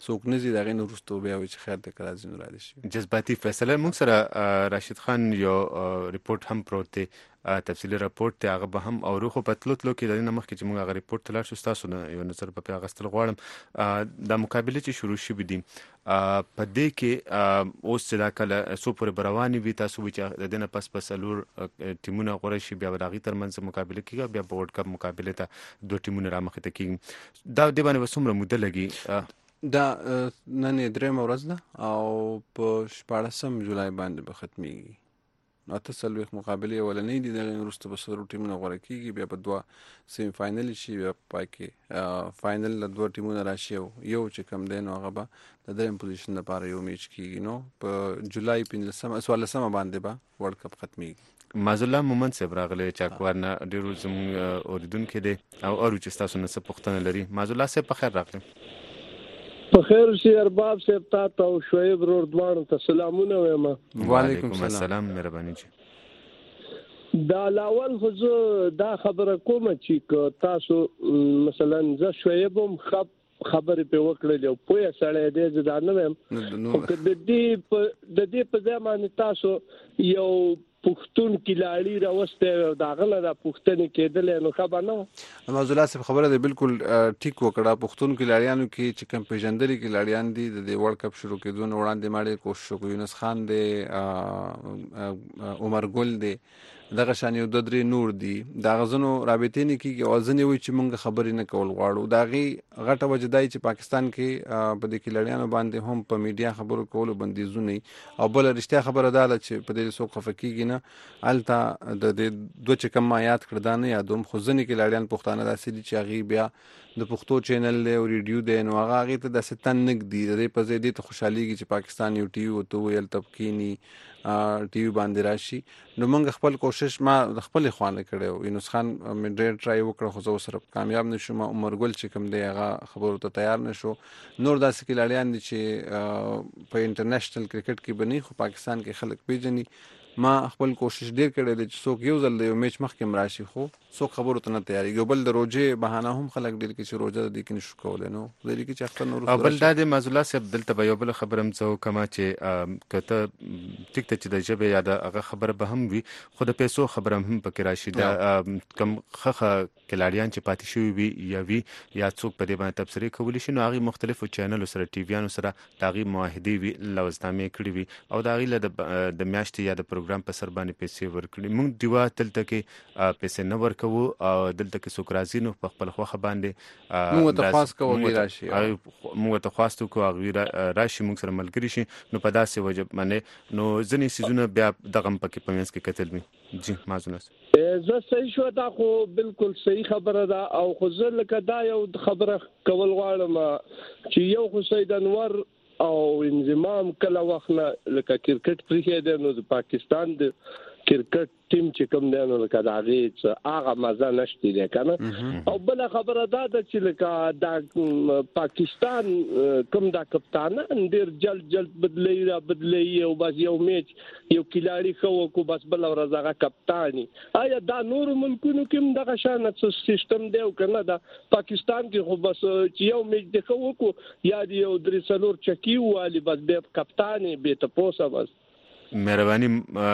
څوک نه زی دغه نو رستو بیا وي چې خیر د کراځي نو را دي شي جذباتي فیصله موږ سره راشد خان یو ریپورت هم پروت دی تفصیلی راپورټ ته هغه به هم او روخو پتلو تلو کې د نمخ کې چې موږ هغه ریپورت تلل شو تاسو نه یو نظر په اغستل غواړم د مقابله چې شروع شي بدیم په دې کې اوس چې دا کله سو پر برواني وي تاسو چې د دنه پس پس لور ټیمونه غوړي شي بیا راغی ترمنځ مقابله کیږي بیا په ورلد کپ مقابله ته دوه ټیمونه را مخ ته کیږي دا د باندې وسومره مده لګي دا نن درېم ورځ ده او په شپاړسم جولای باندې به ختميږي نو تاسو له مقابله ولنې دي دغه وروسته به سره ټیمونه غوړه کیږي بیا په دوه سیمی فائنل شي بیا پای کې فائنل له دوه ټیمونو راشي یو چې کم دی نو هغه به د دریم پوزیشن لپاره یو میچ کیږي نو په جولای پنځلسمه سوالسمه باندې به ورلد کپ ختميږي مازالله مومن صاحب راغلی چاکوار نه ډیرو زموږ اوریدونکو دي او اورو چې تاسو نه څه پوښتنه لري مازالله صاحب په خیر راغلی په خیر شي ارباب صاحب تاسو او شعیب روردوان ته سلامونه وایم وعلیکم السلام مهرباني جی دا لاول خو دا خبره کوم چې تاسو مثلا ز شعیبم خب خبرې په وکړلې او پوهه سره دې ځدانه وایم د دې په د دې په ځمانه تاسو یو پښتون کلاړی راوسته دا غله د پښتنې کېدل نو خبر نه موضوع صاحب خبره ده بالکل ټیک وکړه پښتون کلاړیانو کې چې کم پیژندل کلاړیان دي د ورلد کپ شروع کېدون وړاندې ماړي کوشش وکړ یونس خان دی عمر ګل دی دغه شان یو د درې نور دي دا غزنو رابطې نه کیږي او ځنې وي چې مونږ خبرې نه کول غواړو دا غي غټه وجدای چې پاکستان کې په دې کې لړیانو باندې هم په میډیا خبرو کولو بندیزونه او بل رښتیا خبره ده چې په دې سو خفقېږي نه التا د دوه چې کم آیات کړدانه یادوم خو ځنې کې لړیان پښتانه داسې دي چې غي بیا د پښتو چینل له او ریډیو د نو هغه غي ته د ستن نګ دي د په زیدي ته خوشحاليږي چې پاکستان یو ټي وي تو ویل تبکینی ټي وي باندې راشي نو موږ خپل کوشش ما خپل خوانه کړو یونس خان مې ډېر ټرای وکړ خو زه سره کامیاب نشم عمر ګل چې کوم دی هغه خبرو ته تیار نشو نور داسې کې لړیان دي چې په انټرنیشنل کرکټ کې بني خو پاکستان کې خلک پیژني ما خپل کوشش ډیر کړی دی چې څوک یو ځل یو میچ مخکې راشي خو څوک خبرو ته نه تیاریږي بل د روزه بهانه هم خلک ډیر کې چې روزه د دې کې نشو کولای نو د دې کې چې اخر نور او بل د مازولا صاحب دلته به یو بل خبرم څو کما چې کته ټیک ته چې د جبه یا د هغه خبره به هم وي خو د پیسو خبره هم پکې راشي دا کم خخه کلاړیان چې پاتې شوی وي یا وی یا څوک په دې باندې تبصره کولی شي نو هغه مختلفو چینلونو سره ټي ویانو سره داغي معاهده وی لوزنامې کړې وي او داغي له د میاشتې یا د پروګرام په سر باندې پیسې ورکړي موږ دیوا تلته کې پیسې نه ورکوو او دلته کې څوک راځي نو په خپل خوخه باندې موږ ته خاص کوو راشي موږ ته خاص کو هغه راشي موږ سره ملګری شي نو په داسې وجه باندې نو ځنې سيزونه بیا دغه پکې پمنس کې کتل می جی مازونس زه صحیح شو دا خو بالکل صحیح خبره ده او خو زه لکه دا یو خبره کول غواړم چې یو خو سید انور او انضمام کله وخت نه لکه کرکټ پرې دی نو د پاکستان د کرکټ ټیم چې کوم دی نو لکه دا غي هغه مزه نشته دی کنه او بل خبره ده چې لکه دا پاکستان کوم دا کپتان ډیر جلد جلد بدلی را بدلی او بس یو میچ یو کلاړي خو کو بس بل ورځغه کپتانی آیا دا نور ملکونو کې دغه شان سیستم دی کنه دا پاکستان کې خو بس چې یو میچ د خو کو یا یو درې څلور چکی والی بس به کپتانی به تاسو بس مهرباني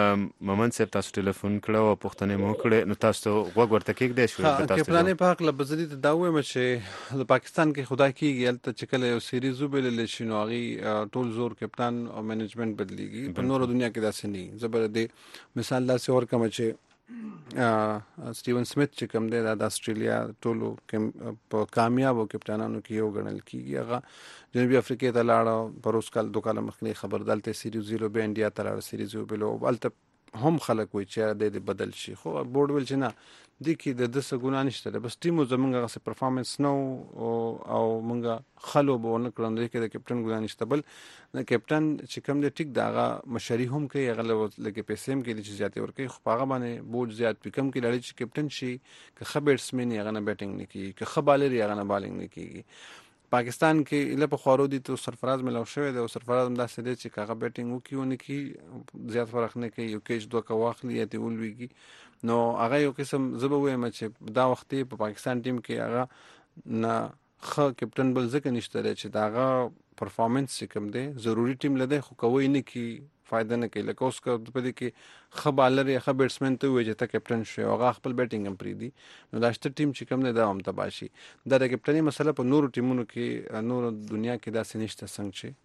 ممن صاحب تاسو ټلیفون کړو او پوښتنه مو کړې نو تاسو غوږ ورته کېږدې شو تاسو کې پلانې پاک لبزدي ته دا وایم چې د پاکستان کې خدای کېږي الته چې کله یو سیریز وبلل شي نو هغه ټول زور کپتان او منیجمنت بدليږي په نورو دنیا کې داسې نه زبر دې مثال دا څه ورکم چې سټیون سمیت چې کوم دی د استرالیا ټولو په کامیابو کپټانانو کې یو ګڼل کیږي هغه جنوبي افریقا ته لاړ پروس کال دوه کال مخکې خبر دالته سیریز زیرو به انډیا ته لاړ سیریز وبلو الته هم خلک وي چې د بدل شي خو بورډ ویل چې نه د کې د دسه ګنا نشته بس ټیمو زمونږه غو پرفارمنس نو او مونږه خلو به نه کړم د کې د کپټن ګنا نشته بل د کپټن چې کوم دی ټیک داغه مشري هم کوي هغه لکه پیسې هم کې چې زیاتې ورکوي خو هغه باندې بوج زیات پکم کې لړۍ چې کپټن شي که خبرسمن هغه نه بیټینګ نه کوي که خبالر هغه نه بالینګ نه کوي پاکستان کې له په خورو دي ته سرفراز ملو شوی دی او سرفراز هم داسې دی چې هغه بیټینګ وکيونه کی زیات فرق نه کوي یو کېچ دوه کا واخلي ته ولويږي نو هغه یو قسم زبه وایم چې دا وخت په پاکستان ټیم کې هغه نه خ کپټن بل ځکه نشته چې داغه پرفارمنس کوم دی ضروری ټیم لده خو کوي نه کی فائدہ نه کوي لکه اوس که په دې کې ښه بالر یا ښه بیټسمن ته وایي چې ته کیپټن شې او هغه خپل بیټینګ هم پرېږدي نو دا شته ټیم چې کوم دی دا هم تباه شي. دا د کیپټنۍ مسله په نورو ټیمونو کې نورو دنیا کې داسې نشته څنګه چې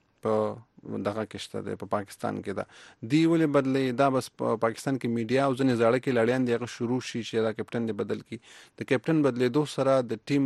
په دغه کې شته دی په پاکستان کې دا دی ولې بدلې دا بس په پاکستان کې میډیا او ځینې زاړه کې لړیان دی هغه شروع شي چې دا کیپټن دی بدل کی د کیپټن بدلېدو سره د ټیم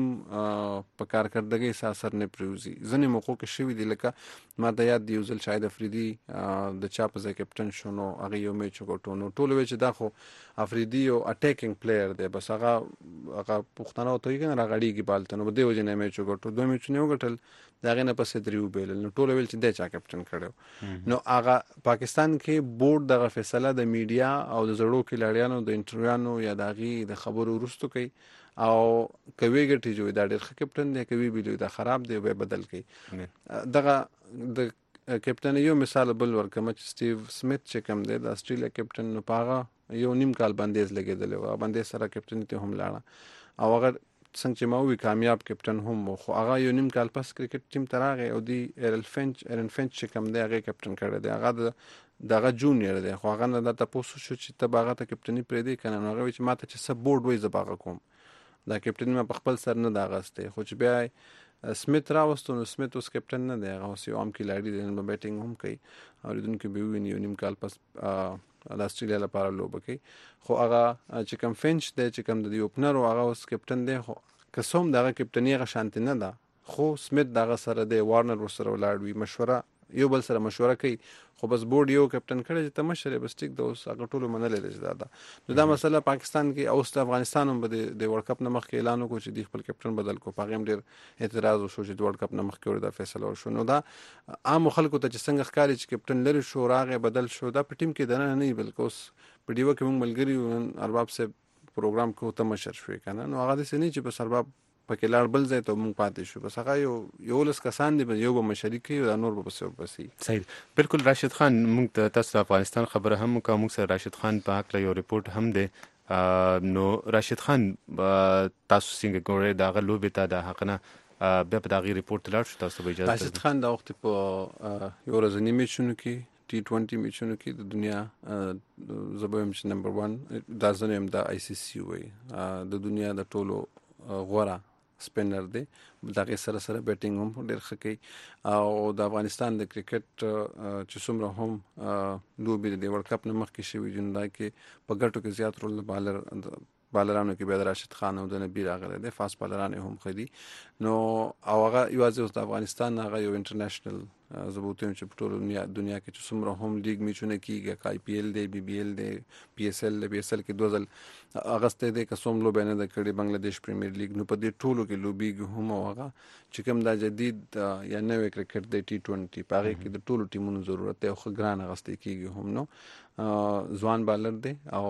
په کارکردګۍ څه اثر نه پرېوځي. ځینې موقعو کې شوي دي لکه ما ته یاد دی یو ځل شاید افریدي د چا په ځای کیپټن شو نو هغه یو میچ وګټو نو ټول وایي چې دا خو افریدي یو اټیکینګ پلیئر دی بس هغه هغه پښتانه ورته وایي که نه راغړېږي بال ته نو په دې وجې نه میچ وګټو دوه میچونه یې وګټل د هغې نه پسې درې وبایلل نو ټول ویل چې دی چا کیپټن کړی نو هغه پاکستان کې بورډ دغه فیصله د میډیا او د زړو کلاړیانو د انټرویوانو یا د هغې د خبرو وروستو کوي او کوي ګټي جو دا ډېر ښه کیپټن دی کوي ویلو دا خراب دی به بدل کوي. دغه د کیپټن یو مثال بل ورکم چې سټیو سمیت چې کوم دی د استرالیا کیپټن نو پاغه یو نیم کال بندیز لګېدلی و بندیز سره کیپټن ته هم لاړه او هغه څنګه چې ما وی کامیاب کیپټن هم خو هغه یو نیم کال پس کرکټ ټیم ته راغی او دی ایرل فینچ ایرن فینچ چې کوم دی هغه کیپټن کړی دی هغه دغه جونیئر دی خو هغه نه دا تاسو شو چې ته باغه ته کیپټنی پرې دی کنه هغه چې ماته چې سب بورډ وای زباغه کوم دا کیپټن ما په خپل سر نه دا غسته خو چې بیا سمیت راوستو نو سمیت اوس کیپټن نه دی هغه اوس یو عام کلاړی دی نو بیټینګ هم کوي او دونکو به ویني یو نیم کال پس د استرالیا لپاره لوبه کوي خو هغه چې کوم فینچ دی چې کوم د اوپنر او هغه اوس کیپټن دی خو قسم دغه کیپټنی هغه شانت نه ده خو سمیت دغه سره دی وارنر ورسره ولاړ وي مشوره یو بل سره مشوره کوي خو بس بورډ یو کیپټن کړی چې ته مشر بس ټیک د اوس هغه ټولو منلې ده چې دا ده نو دا مسله پاکستان کې او د افغانستان هم د ورلد کپ نه مخکې اعلان وکړو چې د خپل کیپټن بدل کو په هغه ډېر اعتراض وشو چې د ورلد کپ نه مخکې وردا فیصله وشو نو دا عام خلکو ته چې څنګه ښکاري چې کیپټن لري شو راغی بدل شو دا په ټیم کې دنه نه بلکې اوس په دیو کې موږ ملګری ارباب سے پروګرام کو ته مشر شوې کنه نو هغه د سنې چې په ارباب پکې لاړ بل ځای ته مونږ پاتې شو بس هغه یو یو لس کسان دي یو به مشري کوي او نور به پسې ورپسې. صحیح بالکل راشد خان موږ ته تاسو افغانستان خبره هم کوم موږ سره راشد خان په حق یو ریپورت هم دی نو راشد خان تاسو څنګه ګورئ دا غلوبه ته د حق نه بیا په دغه ریپورت لاړ شو تاسو به اجازه راشد خان دا وخت په یو ورځنی میچونو کې ټي ټوینټي میچونو کې د دنیا زبویم چې نمبر ون دا ځنیم د آی سی سی وي د دنیا د ټولو غوره سپینر دی دغه سره سره بیټینګ هم ډېر ښه کوي او د افغانستان د کرکټ چې څومره هم لوبې د ورلد کپ نه مخکې شوي دي دا کې په ګټو کې زیات رول بالر بالرانو کې به راشد خان او د نبی راغلی دی فاست بالران هم خدي نو او هغه یوازې د افغانستان هغه یو انټرنیشنل زبوتیم چې په ټول دنیا دنیا کې چې څومره هم لیګ میچونه کیږي آی پی ایل دی بی بی ایل دی پی اس ایل بی اس ایل کې دوه ځل اغسته دی که څوم لوبې نه د کړي بنگلاديش پریمیر لیګ نو په دې ټولو کې لوبي هم هغه چې کوم دا جدید یا نوې کرکټ دی ټي ټوینټي په هغه کې د ټولو ټیمونو ضرورت دی او خو ګران اغسته کیږي هم نو ځوان بالر دی او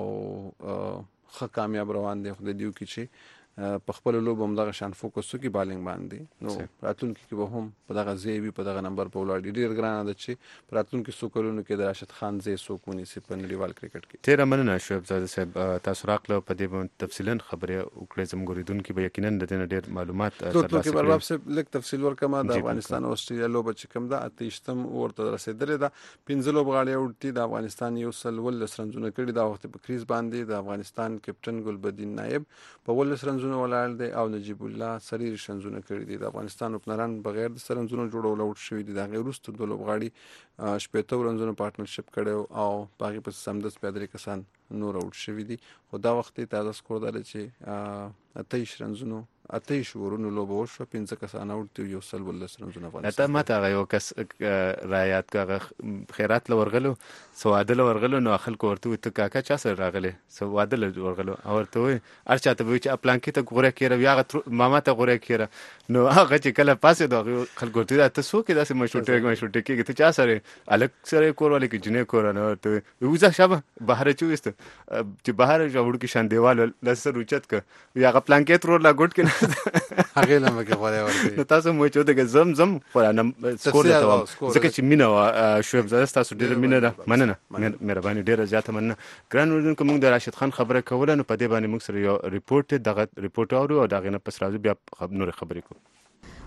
ښه کامیاب روان دی خو د دیو کې چې په خپل لوب هم دغه شان فوکس وکړي بالینګ باندې نو راتلونکي کې به هم په دغه ځای وي په دغه نمبر په ولاړ ډېر ګرانه ده چې په راتلونکي څو کلونو کې د راشد خان ځای څوک ونیسي په نړیوال کرکټ کې. ډېره مننه شعیب زاده صاحب تاسو راغله په دې باندې تفصیلا خبرې وکړې زموږ اوریدونکي به یقینا د دې ډېر معلومات ترلاسه کړي. ارباب صاحب لیک تفصیل ورکما د افغانستان او استرالیا لوبه چې کوم ده اتهشتم ورته رسیدلې ده پنځه لوبغاړي ورته د افغانستان یو سل ولس رنزونه کړي دا وخت په کریز باندې د افغانستان کیپټن ګلبدین نایب په ولس رنزونه ولاړ دی او نجیب الله سریر شنزونه کړی دي د افغانستان اوپنران بغیر د سرنزونو جوړول اوټ شوی دي د غیرستو د لوبغاړي شپږ ورنزونه پارټنرشپ کړو او باقي په سمدس پیدري کسان نور اوټ شوی دي خو دا وخت ته تاسو سکور دل چې اتهش رنزونو اتهش ورونو لوبو شو پنځه کسان اوټ یو سل ولس رنزونه افغانستان ته ماته یو کس رایات کا خیرات لورغلو سوادل ورغلو نو خلکو ورته ته کاکا چا سره راغله سوادل ورغلو اورته وي ارچا ته وي چې پلان کې ته غوړه کېره یا ماما ته غوړه کېره نو هغه چې کله پاسه د خلکو ته تاسو کې داسې مشوټه مشوټه کې ته چا سره الګ سره کورواله کې جنې کور نه ته وځه شابه بهر چويست چې بهر جوړ کې شان دیوال لسر اوچت ک یا هغه پلان کې تر لا ګټ کې هغه لمه کې غوړې ورته نو تاسو مو چې د زم زم قرآن سکور ته ځکه چې مینا شعیب زاده تاسو ډېر مینا ده مننه مهرباني ډېر زیاته مننه ګران اوردونکو موږ د راشد خان خبره کوله نو په دې باندې موږ سره یو ریپورت دغه ریپورت اورو او دغه نه پس راځو بیا نور خبرې کوو.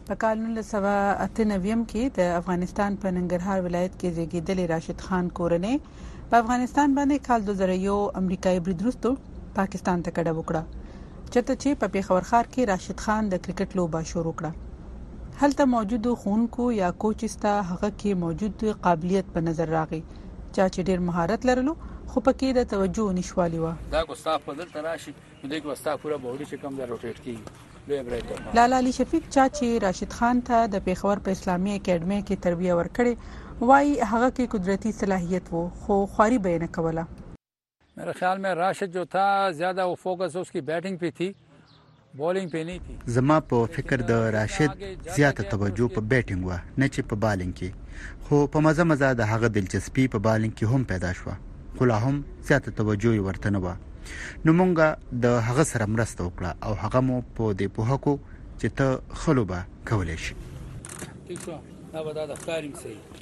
په کال نولس سوه اته نوي کې د افغانستان په ننګرهار ولایت کې زیږیدلی راشد خان کورنۍ په افغانستان باندې کال دوه زره یو امریکایي برید وروسته پاکستان ته کډه وکړه چېرته چې په پیښور ښار کې راشد خان د کرکټ لوبه شروع کړه هلته موجودو ښوونکو یا کوچز ته هغه کې موجود قابلیت په نظر راغی چا چې ډېر مهارت لرلو خو پکې د توجه نشوالي و دا کو ستا په دلته راشي نو دغه وستا پورا بوډي چې کم در روټیټ کی لوی برایټ لالا علي شفیق چا چې راشد خان ته د پیښور په اسلامي اکیډمي کې تربیه ورکړي وای هغه کې قدرتي صلاحیت وو خو خواري به نه کوله मेरे ख्याल में राशिद जो था ज्यादा वो फोकस उसकी बैटिंग पे थी बॉलिंग पे नहीं थी زما په فکر د راشد زیاته توجه په بیټینګ و نه چې په بالینګ کې خو په مزه مزه د هغه دلچسپي په بالینګ کې هم پیدا شوه خو لا هم زیاته توجه یې ورته نه و نو مونږه د هغه سره مرسته وکړه او هغه مو په دې پوهه کو چې ته خلوبه کولای شي ٹھیک شو دا ودا د ښکاریم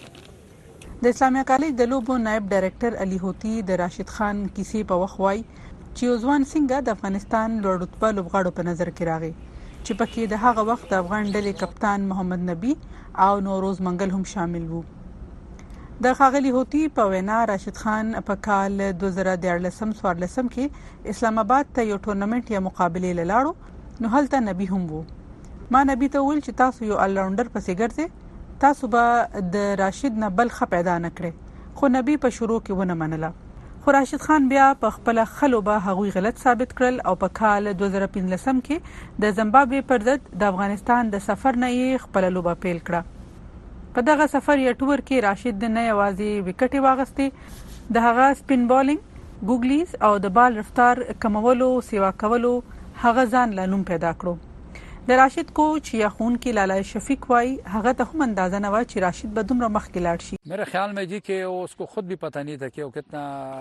صحیح د اسلامي کالج د لوبو نائب ډایرکټر علي هوتی د راشد خان کیسې په وخت وای چې اوزوان سنگه د افغانستان لوړ رتبه لوبغاړو په نظر کې راغی چې پکې د هغه وخت د افغان ډلې کپتان محمد نبی او نوروز منګل هم شامل وو د خاغلی هوتی په وینا راشد خان په کال دوه زره دیارلسم څوارلسم کې اسلام آباد ته یو ټورنمنت یا مقابله لاړو نو هلته نبی هم وو ما نبی ته ویل چې تاسو یو ال راونډر پسې ګرځئ تاسو به د راشد نه بل خ پیدا نکړي خو نبی په شروع کې ونه منله خو راشد خان بیا په خپل خلوبه هغوی غلط ثابت کړل او په کال دوه زره پنځلسم کې د زیمبابوې پر ضد د افغانستان د سفر نه یې خپل لوبه پیل کړه په دغه سفر یا ټور کې راشد نه یوازې وکټي واغستې د هغه سپین بالینګ ګوګلیز او د بال رفتار کمولو سیوا کولو هغه ځان لانوم پیدا کړو د راشد کوچ یا خون کې لالا شفیق وای هغه ته هم اندازه نه و چې راشد به دومره مخکې لاړ شي मेरे ख्याल में जी कि वो उसको खुद भी पता नहीं था कि वो कितना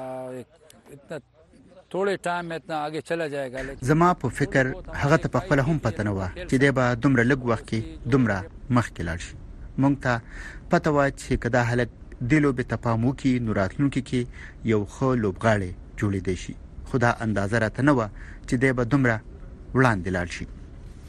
इतना थोड़े टाइम में इतना आगे चला जाएगा लेकिन زما په فکر هغه ته په خپل هم پته نه و چې دی به دومره لږ وخت کې دومره مخکې لاړ شي مونږ ته پته و چې کدا هلک د لوبې ته پام وکړي نو راتلونکي کې یو ښه لوبغاړی جوړېدی شي خو دا اندازه راته نه وه چې دی به دومره وړاندې لاړ شي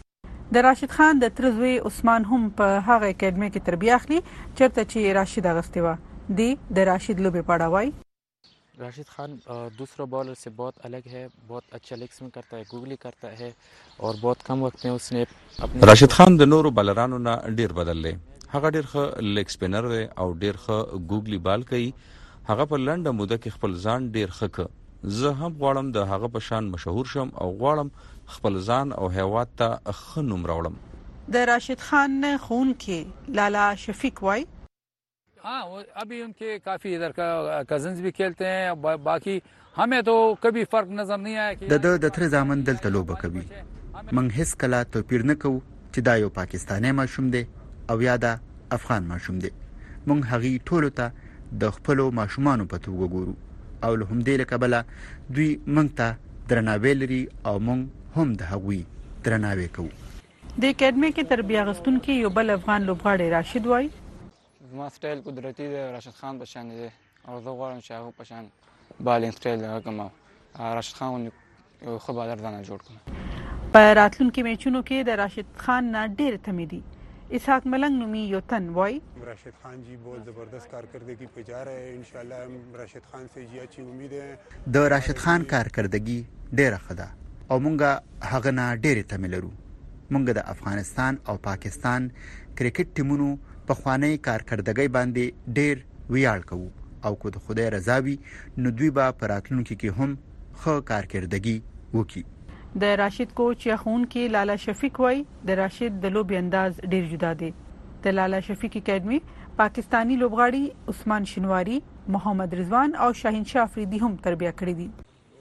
د راشد خان د ترزوی عثمان هم په هغه اکیډمي کې تربیه اخلي چېرته چې راشد اغستې وه دی د راشد لوبې په اړه وایي राशिद खान दूसरा बॉलर से बहुत अलग है बहुत अच्छा लेग स्पिन करता है गूगली करता है और बहुत कम वक्त में उसने अपने راشد خان د نورو بالرانو نه ډیر بدل دی هغه ډیر ښه لیگ سپینر دی او ډیر ښه ګوګلی بال کوي هغه په لنډه موده کې خپل ځان ډیر ښه ک زه هم غواړم د هغه په شان مشهور شم او غواړم خپل ځان او هیواد ته ښه نوم راوړم د راشد خان خون کې لالا شفیق وای हाँ अभी उनके काफी इधर का कजन्स भी खेलते हैं बा, बाकी हमें तो कभी फर्क नजर नहीं आया कि د د تر ځامن دلته لوبه کوي من هیڅ کله توپیر نه کوو چې دا یو پاکستاني ماشوم دی او یا دا افغان ماشوم دی مونږ هغه ټولو ته د خپل ماشومانو په توګه ګورو او له هم دې لکبله دوی مونږ ته درناوی لري او مونږ هم د هغوی درناوی کوو د اکیډمي کې تربیه غستونکي یو بل افغان لوبغاړی راشد وای زما سټایل قدرتي دی راشد خان په شان دی او زه غواړم چې هغه په شان بالینګ سټایل لرم راشد خان یو ښه بالر ځان جوړ کړم په راتلونکي میچونو کې د راشد خان نه ډېر تمې دي اسحاق ملنګ نومي یو تن وای راشد خان जी बहुत जबरदस्त कारकर्दगी पे जा रहे हैं इंशाल्लाह हम راشد خان से जी अच्छी उम्मीद है د راشد خان کارکردګي ډېره ښه ده او مونږه هغه نه ډېرې تمې لرو مونږ د افغانستان او پاکستان کرکټ ټیمونو په خوانی کارکردګۍ باندې ډېر ویاړ کوو او کو د خدای رضا وي نو دوی به په راتلونکي کې هم ښه کارکردګي وکړي د راشد کوچ یا خون کې لالا شفیق وای د راشد د لوبي انداز ډېر جدا دی د لالا شفیق اکیډمي پاکستانی لوبغاړي عثمان شنواری محمد رضوان او شاهین شاه افریدي هم تربیه کړې دي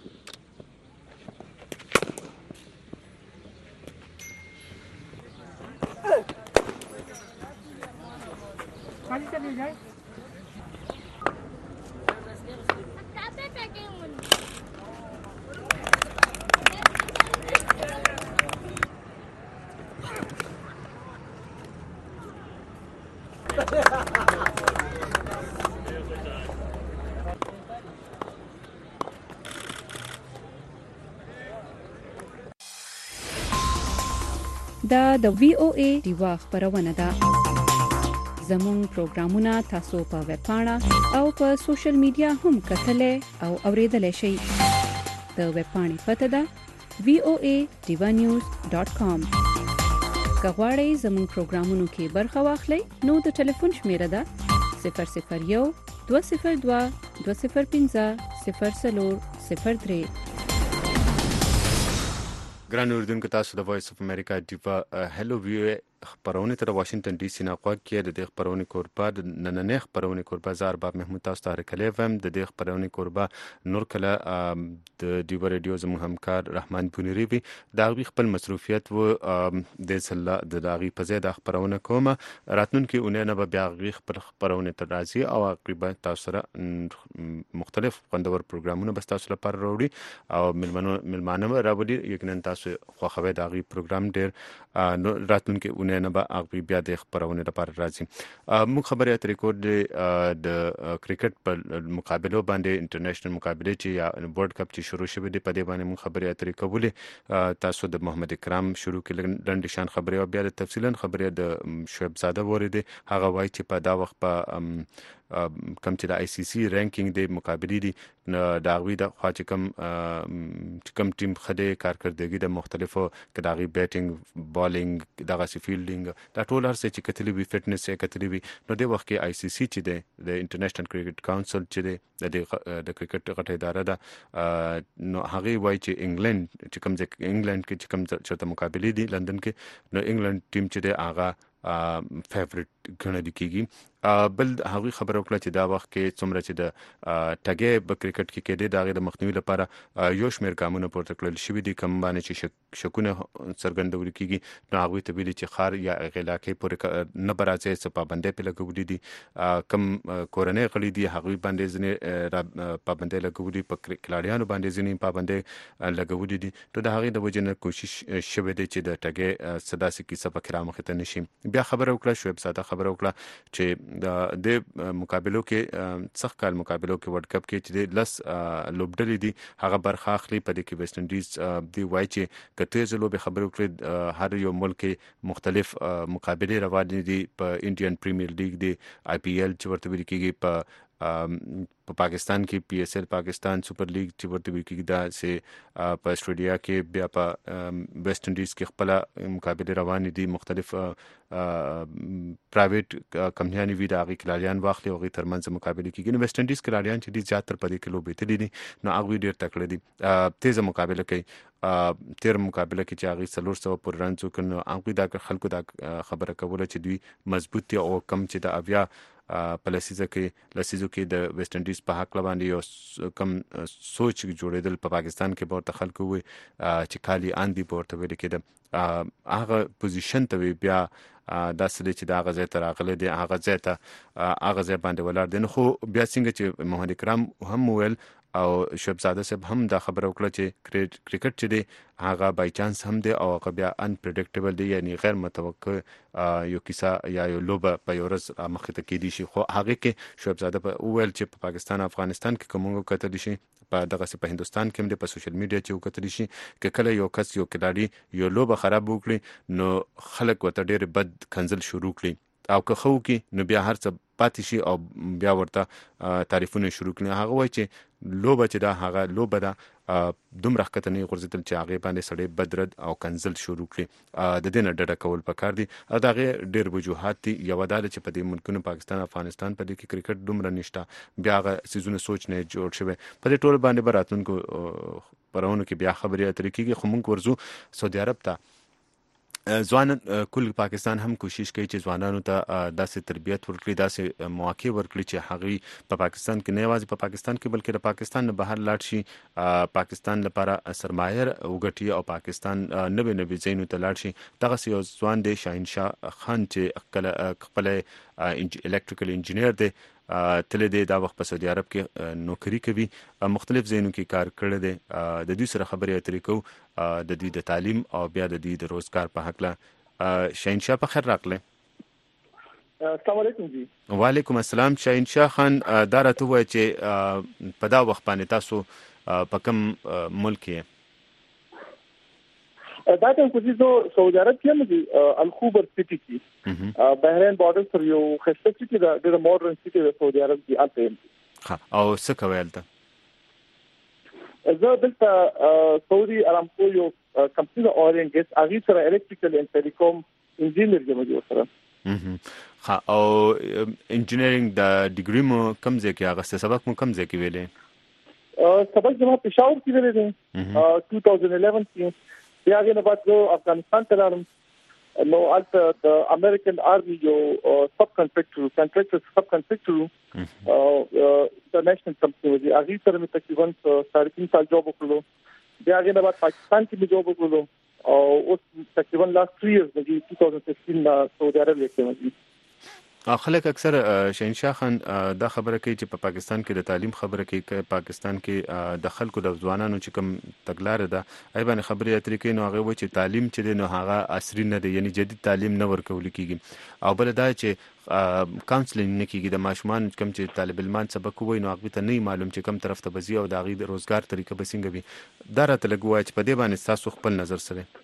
खाली चली जाए دا د وی او ای دیوا خبرونه ده. زموږ پروګرامونه تاسو په ویب پاڼه او په سوشل میډیا هم کتلای او اوریدلای شئ. د ویب پاڼې پته ده وی او ای دیوا نیوز ډاټ کام. که غواړئ زموږ پروګرامونو کې برخه واخلئ نو د ټلیفون شمیره ده صفر صفر یو دوه صفر دوه دوه صفر پنځه صفر څلور صفر درې. ګران اوریدونکو، تاسو د وایس اف امریکا دیوا هلو ویو خبرونه تر واشنگټن ډي سي نه غوږ کې د دې خبرونه کوربه د نننې خبرونه کوربه زار باب محمود تاسو ته رکلې وم. د دې خبرونه کوربه نور کله د دیوا رادیو زموږ همکار رحمان بونری وی دا غوي خپل مصروفیت و د سلا د داغي په ځای د خبرونه کومه راتلونکي اونۍ نه به بیا غوي خپل خبرونه تر راځي او تقریبا تاسو سره مختلف خوندور پروګرامونه بس تاسو لپاره وروړي او ملمنو ملمانه راوړي. یقینا تاسو خو خوي داغي پروګرام ډیر راتلونکي اونۍ نه به هغه بیا د خبرونه لپاره راځي. موږ خبرې اترې کوو د کرکټ په مقابلو باندې انټرنیشنل مقابله چې یا ورلد کپ چې شروع شوه دی په دې باندې موږ خبرې اترې کولې. تاسو د محمد اکرام شروع کې لنډ شان خبرې او بیا د تفصیلا خبرې د شعیب زاده ورېده. هغه وایي چې په دا وخت په کم چې د آی سی سی رینکینګ د مقابله دي دا غوي د خوا چې کم چې کم ټیم خدای کارکردګي د مختلفو کداغي بیټینګ بالینګ دغه سی فیلډینګ دا ټول هر څه چې کتلی وی فټنس یې کتلی وی نو د وخت کې آی سی سی چې د انټرنیشنل کرکټ کونسل چې د د کرکټ غټه اداره ده نو هغه وایي چې انګلند چې کم ځکه انګلند کې چې کم چرته مقابله دي لندن کې نو انګلند ټیم چې د هغه فیورټ ګڼل کیږي. بل هغه خبره وکړه چې دا وخت کې څومره چې د ټګي په کرکټ کې کېده دا غي د مخنیوي لپاره یو شمېر ګامونه پورته کړل شوی دي کم باندې چې شکونه څرګندول کیږي نو هغه ته ویلي چې خار یا علاقې پورې نه برازي څه پابندۍ په لګولې دي کم کورنۍ غړي دي هغه باندې ځنې پابندۍ لګولې په کلاړیانو باندې ځنې پابندۍ لګولې دي ته د هغه د وجنه کوشش شوه دي چې د ټګي صدا سي کیسه په کرامو خته نشي. بیا خبره وکړه شعیب زاده خبره وکړه چې د مقابلو کې څخ کال مقابلو کې ورلد کپ کې چې لس لوبډلې دي هغه برخه اخلي په دې کې ویسټ انډیز دی وای چې کته زلو به خبرو کړې هر یو ملک مختلف مقابله روان دي په انډین پریمیر لیګ دی آی پی ایل چې ورته ویل کېږي په په پاکستان کې پی ایس ایل پاکستان سپر لیګ چې ورته ویل کېږي دا سه په استرالیا کې بیا په ویسټ انډیز کې خپل مقابله روان دي مختلف پرایویټ کمپنیانې وی دا غي کلاریان واخلي او غي ترمنځ مقابله کېږي. نو ویسټ انډیز کلاریان چې دي زیاتره په دې کې لوبې تللي دي نو هغه ډیر تکړه دي تیزه مقابله کوي. تیر مقابله کې چې هغه څلور سو پر رنځو کنه هغه دا خلکو دا خبره کوله چې دوی مضبوط او کم چې د اویا په لسیزه کې لسیزو کې د ویسټ انډیز په حق باندې یو کم سوچ جوړېدل په پاکستان کې ورته خلکو وي چې کالي اندي ورته ویل کېده هغه پوزیشن ته بیا دا سړي چې دا غزه تر اغله دي هغه ځای ته هغه ځای باندې ولر دي. نو خو بیا څنګه چې محمد اکرام هم ویل او شعیب زاده صاحب هم دا خبره وکړه چې کرکټ چې دی هغه بای چانس هم دی او هغه بیا ان پریډکټیبل دی یعنی غیر متوقع یو کیسه یا یو لوبه په یو ورځ مخه ته کېدی شي. خو هغه کې شعیب زاده په ویل چې په پاکستان افغانستان کې کومو کتل شي په دغه په هندستان کې هم د په سوشل میډیا چې وکړل شي ک کله یو کس یو کلاړي یو لوبه خراب وکړي نو خلک وته ډېر بد کنزل شروع کړي او که خو کې نو بیا هر څه پاتې شي او بیا ورته تعریفونه شروع کړي. هغه وایي چې لوبه چې دا هغه لوبه ده دومره ښکته نه غورځېدل چې هغه باندې سړی بدرد او کنزل شروع کړي د دې نه ډډه کول پکار دي. دا غي ډېر وجوهات دي یو داله چې په دې ملکونو پاکستان افغانستان په دې کې کرکټ دومره نشته بیا هغه سيزونه سوچ نه جوړ شوی په دې ټول باندې براتونکو پرونو کې بیا خبرې اترې کېږي. خو موږ ورزو سعودي عرب ته ځوان کل پاکستان هم کوشش کوي چې ځوانانو ته داسې تربیت ورکړي داسې مواقع ورکړي چې هغه په پاکستان کې نه یوازې په پاکستان کې بلکې د پاکستان نه بهر لاړ شي پاکستان لپاره سرمایه وګټي او پاکستان نوې نوې ځایونو ته لاړ شي. دغه یو ځوان دی شاهین شاه خان چې خپل الکتریکل انجینیر دی تل دې دا وخت په سعودي عرب کې نوکری کوي مختلف ځایونو کې کار کړی دی. د دې سره خبرې اترې کوو د دې د تعلیم او بیا د دې د روزګار په حق له. شاهین شاه په خیر راغله. السلام علیکم جی. وعلیکم السلام. شاهین شاه خان دا راته وایي چې په دا وخت باندې تاسو په کوم ملک کې دا ټیم کو چې سعودي عرب کې هم الخوبر سټي کې بحرین بارډر سره یو خسته سټي دا د ماډرن سټي د سعودي عرب کې الته ها او څه کوي الته زه دلته سعودي ارامکو یو کمپنی اورینګ ګس اغه سره الکتریکل اند ټیلیکوم انجینیر کې موجود سره ها او انجینیرینګ د ډیګری مو کوم ځای کې هغه سبق مو کوم ځای کې ویلې سبق زما پېښور کې ویلې دي two thousand eleven کې بیا غواړم بعد زه افغانستان ته لاړم نو البته د امریکن آرمي یو سب کنټراکټر کنټراکټر سب کنټراکټر او د نېشنل کمپنی دی هغه سره مې تقریبا ساڑھے تین سال جوب وکړو بیا غواړم بعد پاکستان کې مې جوب وکړو او اوس تقریبا لاست three years د two thousand fifteen نا سعودي عرب کې مې خلک اکثر شهنشاه خان دا خبره کوي چې په پاکستان کې د تعلیم خبره کوي چې پاکستان کې د خلکو د ځوانانو چې کوم تګلارې ده ای باندې خبرې اترې کوي نو هغه وایي چې تعلیم چې دی نو هغه عصري نه دی یعنی جدید تعلیم نه ورکول کیږي او بل دا چې کاونسلینګ نه کیږي د ماشومان کوم چې طالب علمان سبق وایي نو هغه ته نه معلوم چې کوم طرف ته بزی او د هغه د روزګار طریقه به څنګه وي دا راته لګوي چې په دې باندې تاسو خپل نظر سره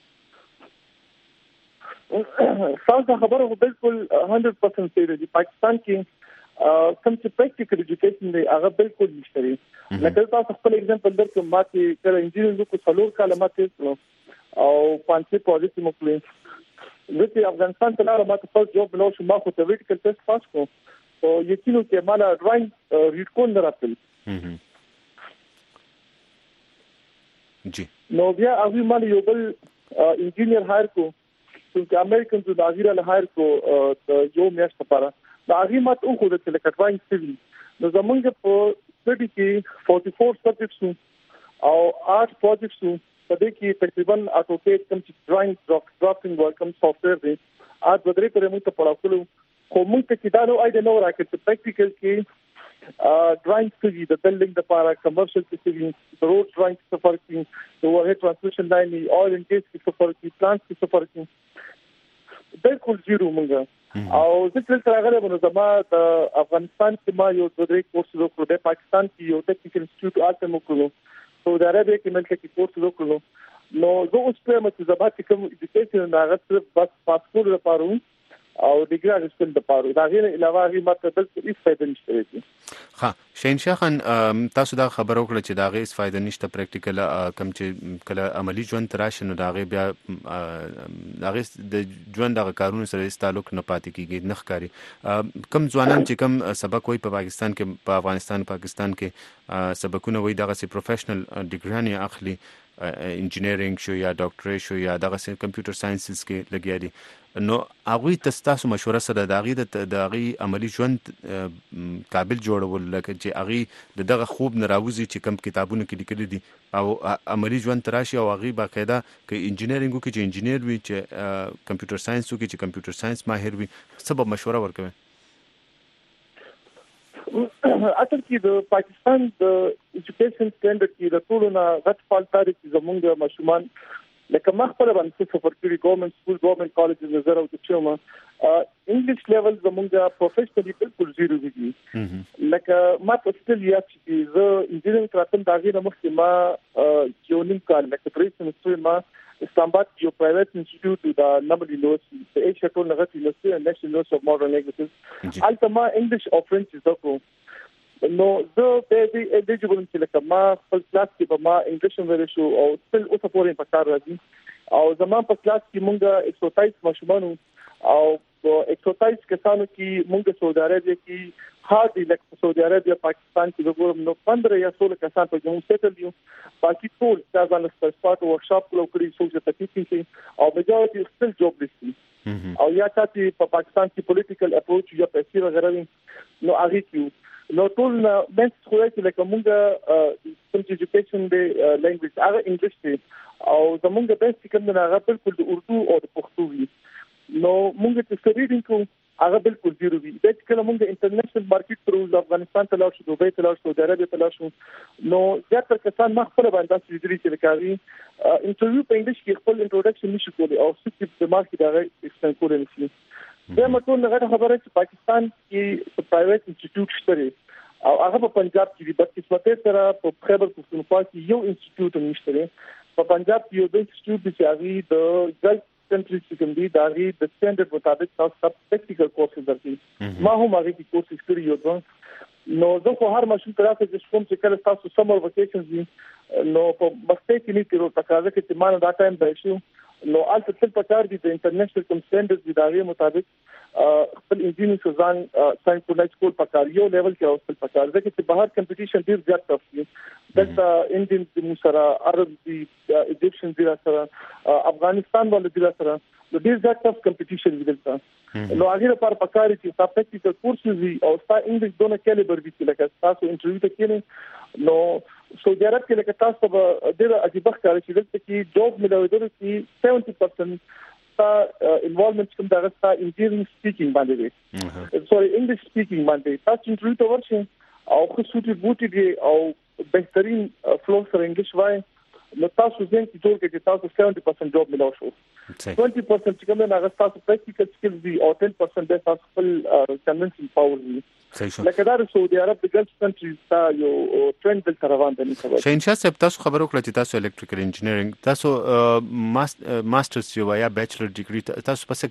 څنګه خبره هو بالکل one hundred percent صحیح دی پاکستان کې کوم چې پریکټیکل ایجوکیشن دی هغه بالکل نشته لکه تاسو خپل اگزامپل درکوم ماته کله انجینرینګ کو څلور کاله ماته او پانځه پروجیکټ مو کړی زه چې افغانستان ته لاړم ماته فرست جوب نو شو ما خو ته ویټیکل ټیسټ پاس کو او یقینو کې مالا ډراینګ ریډ کول نه راځي جی نو بیا هغه مال یو بل انجینیر هایر کو چې امریکن د اغیره له هایر کو یو میاشت لپاره دا هغه ماته خو د تلکټوان سوي نو زمونږ په سټډي کې forty-four سبجیکټس او eight پروجیکټس په دې کې تقریبا اټوکیټ کوم چې ډراینګ ډرافټینګ ورک کوم سافټویر دی اته بدرې پرې موږ ته پړاوکلو خو موږ ته کې دا نو اې نو راکې چې پریکټیکل کې ډراینګ کوي د بلډینګ لپاره کمرشل کې د روډ ډراینګ څخه فرق کوي د اوورهډ ټرانسمیشن لاین او ان کیس کې څه فرق کوي پلانټ کې څه فرق کوي بالکل زیرو مونږه او ځکه چې راغله نو زما د افغانستان کې ما یو د درې کورس وکړو د پاکستان کې یو ټیکنیکل انسټیټیوټ آلته وکړو سعودي عربیا کې ملک کې کورس وکړو نو زه اوس په مته زما چې کوم ایجوکیشن نه غوښتل بس پاسپورت لپاره او ډیګری اخیستل د پاره دا غیر علاوه هی ماته بل هیڅ فائدہ نشته دی ها شهنشاه خان تاسو دا خبر وکړه چې دا غیر هیڅ فائدہ نشته پریکټیکل کم چې کله عملی ژوند تراشه نو دا غیر بیا دا غیر د ژوند د کارونو سره تعلق نه پاتې کیږي نخکاری کم ځوانان چې کم سبق وای په پاکستان کې په افغانستان پاکستان کې سبقونه وای دغه سي پروفیشنل ډیګری اخلي انجینیرینګ شو یا ډاکټري شو یا دغه سي کمپیوټر ساينسز کې لګیا دي نو هغه تاسو مشوره سره د هغه د هغه عملی ژوند قابل جوړول لکه چې هغه دغه خوب نراوزي چې کم کتابونه کې لیکل دي او عملی ژوند تراشي او هغه باقاعده کې انجینیرینګ کې چې انجینیر وي چې کمپیوټر ساينس کې چې کمپیوټر ساينس ماهر وي سبب مشوره ورکوي اصل کې د پاکستان د ایجوکیشن سټانډرډ کې د ټولو نه غټ فالټ لري زموږ ماشومان لکه مخبره باندې څه سفر کړی ګورنمنت سکول ګورنمنت کالجز نظر او د چوما انګلیش لیول زموږه پروفیشنلی بالکل زیرو دي لکه ما په ستل یا چې زه انجینرینګ تراتم داغه نه مخکې ما یو نیم کال لکه پرې سمستر ما اسلام آباد یو پرایویټ انسټیټیوټ د نمبر یونیورسيټي د ایشیا ټول نغت یونیورسيټي نېشنل یونیورسيټي اف ماډرن لینګویجز التما انګلیش او فرنچ زده نو زه به دې الیجیبل چې لکه ما خپل کلاس کې به ما انګلیش ویل شو او تل اوسه پورې په کار راځي او زمون په کلاس کې مونږه ایکسرسایز مشمانو او ایکسرسایز کسانو کې مونږ سعودي عربیا کې هارډ لکه سعودي عربیا پاکستان کې وګورم نو پندرہ یا سولہ کسان په کوم سیټل دي باقي ټول ځان له سپورت ورکشاپ کولو کړی سوچ ته کې او بجاوه خپل جوب لسي او یا چې په پاکستان کې پولیټیکل اپروچ یا پیسې وغیرہ نو هغه کې نو ټول مېنس خو چې لکه مونږه کوم ایجوکیشن دی لینګویج هغه انګلیش دی او زمونږ د بیس کوم نه هغه بالکل د اردو او د پښتو وی نو مونږ چې سټډینګ کوو هغه بالکل زیرو وی د کله مونږ انټرنیشنل مارکیټ پر افغانستان ته لاړ شو دوبۍ ته لاړ شو سعودي عربیا ته لاړ شو نو زیاتره کسان ما خپل باندې تاسو دې چې لکاري انټرویو په انګلیش کې خپل انټروډکشن نشي کولی او څه د مارکیټ هغه ایکسپلین کولای نشي دا مطلب نه غواړم خبره چې پاکستان کې پرایویټ انسټیټیوټ شته او هغه په پنجاب کې د بدقسمتۍ سره په خیبر پختونخوا کې یو انسټیټیوټ نشته په پنجاب کې یو د انسټیټیوټ چې هغه د ګلف کنټریز چې کوم دي دا غي د سټانډرډ مطابق تاسو سب ټیکنیکل کورسز درکې ما هم هغه کې کوشش کړی یو نو زه خو هر ماشوم ترافه چې کوم چې کله تاسو سمر وکیشنز دي نو په مخته کې نه کېرو تقاضا کې چې مان دا ټایم به شي نو البته تل پکار دي د انټرنیشنل کوم سټانډرډز دی دا غي مطابق خپل انجینیر ځان ساينس کولج کول پکار یو لیول کې اوسل پکار ځکه چې بهر کمپټیشن ډیر زیات ټف دی دلته انډین د سره عرب دي ایجپشن دي سره افغانستان ول دي سره د ډیر زیات ټف کمپټیشن دی دلته نو هغه لپاره پکاري چې تاسو ټیکنیکل کورسز وي او تاسو انګلیش دونه کیلیبر دي چې لکه تاسو انټرویو ته کېنئ نو سعودي عرب کې لکه تاسو به ډیر عجیب ښکاري چې دلته کې جوب ملوي چې سبعين پرسنټ تا انوالومنت کوم دغه تا انجینیرینګ سپیکینګ باندې دی سوري انګلیش سپیکینګ باندې تاسو انټرویو ته ورشئ او خو سوټي بوټي دی او بهترین فلو سره انګلیش وای نو تاسو ځین چې ټول کې تاسو سبعين پرسنټ جوب ملو شو twenty percent چې کوم نه هغه تاسو پریکټیکل سکلز دي او ten percent د تاسو خپل کنونشن پاور دي لکه دا سعودي عرب د ګلف کنټریز تا یو ټرند دل روان دي خبره شینشاه صاحب تاسو خبرو کړی چې تاسو الکتریکل انجینیرینګ تاسو ماسترز یو یا بیچلر ډیګری تاسو پسې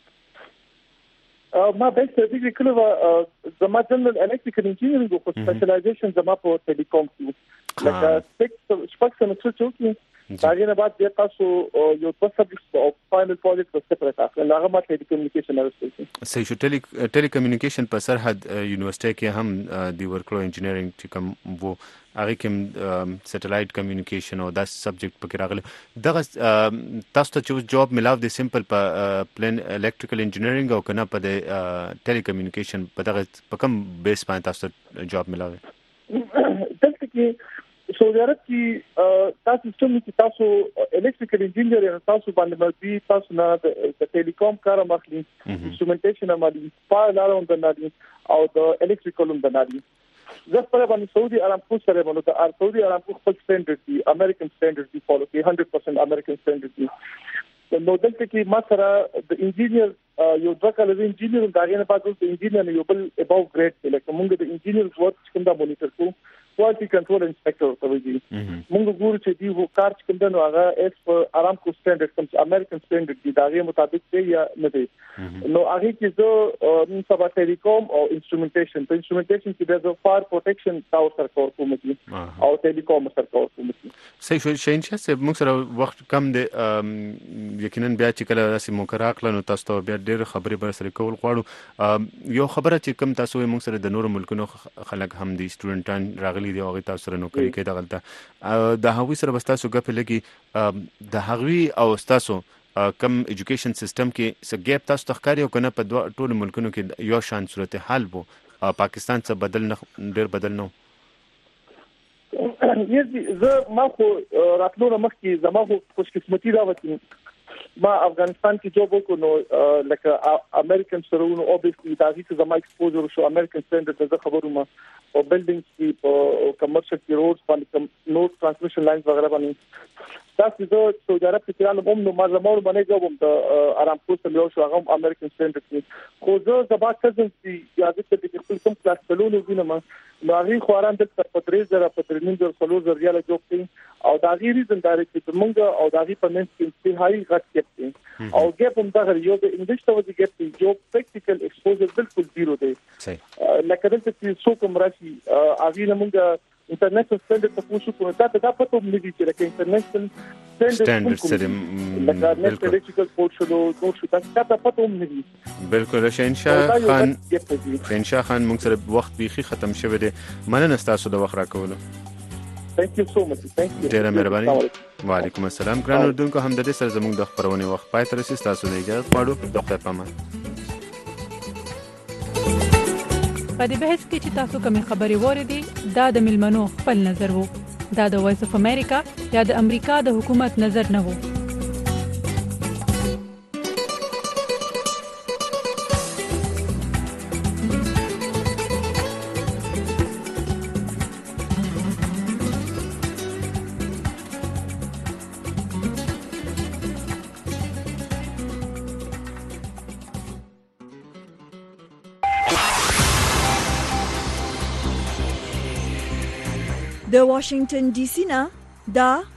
کوي ما بیچلر ډیګری کړو زما جنرال الکتریکل انجینیرینګ او سپیشلایزیشن زما په ټیلیکوم کې لکه سپیک سپیک سمڅ چوکي داغه نه بعد بیا تاسو یو څه سبجیکټ او فائنل پروجیکټ په سپریټ اخلي هغه ما ټیلی کمیونیکیشن ارسته صحیح شو ټیلی ټیلی کمیونیکیشن په سرحد یونیورسيټي کې هم دی ورکړو انجینیرینګ چې کوم وو هغه کوم سټلایټ کمیونیکیشن او دا سبجیکټ پکې راغلی دغه تاسو ته چې جوب ملاو دي سمپل په پلین الکتریکل انجینیرینګ او کنه په د ټیلی کمیونیکیشن په دغه په کوم بیس باندې تاسو جوب ملاوي دلته کې سعودي عرب کې تاسو سیستم کې تاسو الکتریکل انجینیر تاسو باندې مرضی تاسو نه د ټیلیکوم کار مخلي انسټرومنټیشن عملي فایل اراوند د او د الکتریکل هم د نادي زه په باندې سعودي ارامکو سره باندې د سعودي ارامکو خپل سټانډرډ دی امریکن سټانډرډ دی فالو کوي one hundred percent امریکن سټانډرډ دی نو دلته کې ما سره د انجینیر یو ځکه لږ انجینیر دا غنه پاتې د انجینیر یو بل اباو ګریډ لکه موږ د انجینیر ورک کوم دا مونیټر کوو کوالټي کنټرول انسپیکټر ته وایي موږ ګورو چې دی وو کار چې کوم دا نو هغه اس په ارامکو سټانډرډ کوم امریکن سټانډرډ دی دا غي مطابق دی یا نه دی نو هغه کې زه نن سبا ټیلیکوم او انسټرومنټیشن په انسټرومنټیشن کې د فایر پروټیکشن تاور سره کار کوم دي او ټیلیکوم سره کار کوم دي صحیح شو شینشاه صاحب موږ سره وخت کم دی یقینا بیا چې کله راسي موکراکل نو تاسو ته بیا ډېر خبرې بر سره کول غواړو یو خبره چې کوم تاسو موږ سره د نورو ملکونو خلک هم دي سټوډنټان راغلي دی او تاسو سره نوکری کوي دا غلطه د هغوی سره بستاسو غپ لګي د هغوی او تاسو کم ایجوکیشن سیستم کې څه ګیپ تاسو تخکاری او کنه په ټول ملکونو کې یو شان صورت حال وو پاکستان څخه بدل نه ډېر بدل نه یی زه ما خو راتلو مخکې زما خو خوش قسمتي راوتی ما افغانستان کې جوب وکړو نو لکه امریکن سره نو اوبویسلی دا چې زما ایکسپوزر شو امریکن سټانډرډ ته خبرو ما او بلډینګز کې او کمرشل کې روډز باندې نو ټرانسمیشن لاینز وغیرہ باندې تاسو د سعودي عرب کې ترانه هم نو ما زموږ باندې جوب هم د ارامکو سره یو شو هغه امریکن سټانډرډ کې خو زه زبا کزن چې یاد ته د خپل کوم کلاس چلولو وینم نو هغه خواران د پدریز زره پدرینځ زره سلو زره یاله جوب کوي او دا غیر زندار چې موږ او دا غي په منځ کې انتهایی غټ کې او ګپ هم دا یو د انګلیش ته وځي ګپ جو پریکټیکل ایکسپوزر بالکل زیرو دی لکه دلته چې څو کوم راشي اغه نه موږ انټرنیشنل سټانډرډ ته پوښتنه کوو دا ته پته هم ندي چې لکه انټرنیشنل سټانډرډ سره لکه الکتریکل کوډ شلو نو شو تاسو ته پته هم ندي بالکل شینشاه خان شینشاه خان موږ سره وخت بيخي ختم شوه دي مننه تاسو د وخت راکولو Thank you so much. Thank you. ډیره مهرباني وعلیکم السلام ګران اردوونکو هم د دې سره زموږ د خبرونه وخت پای تر رسیدو تاسو نه اجازه غواړو د خپل پامه په دې بحث کې چې تاسو کومې خبرې وریدي دا د ملمنو خپل نظر وو دا د وایس اف امریکا یا د امریکا د حکومت نظر نه وو د واشنگټن ډي سي نه دا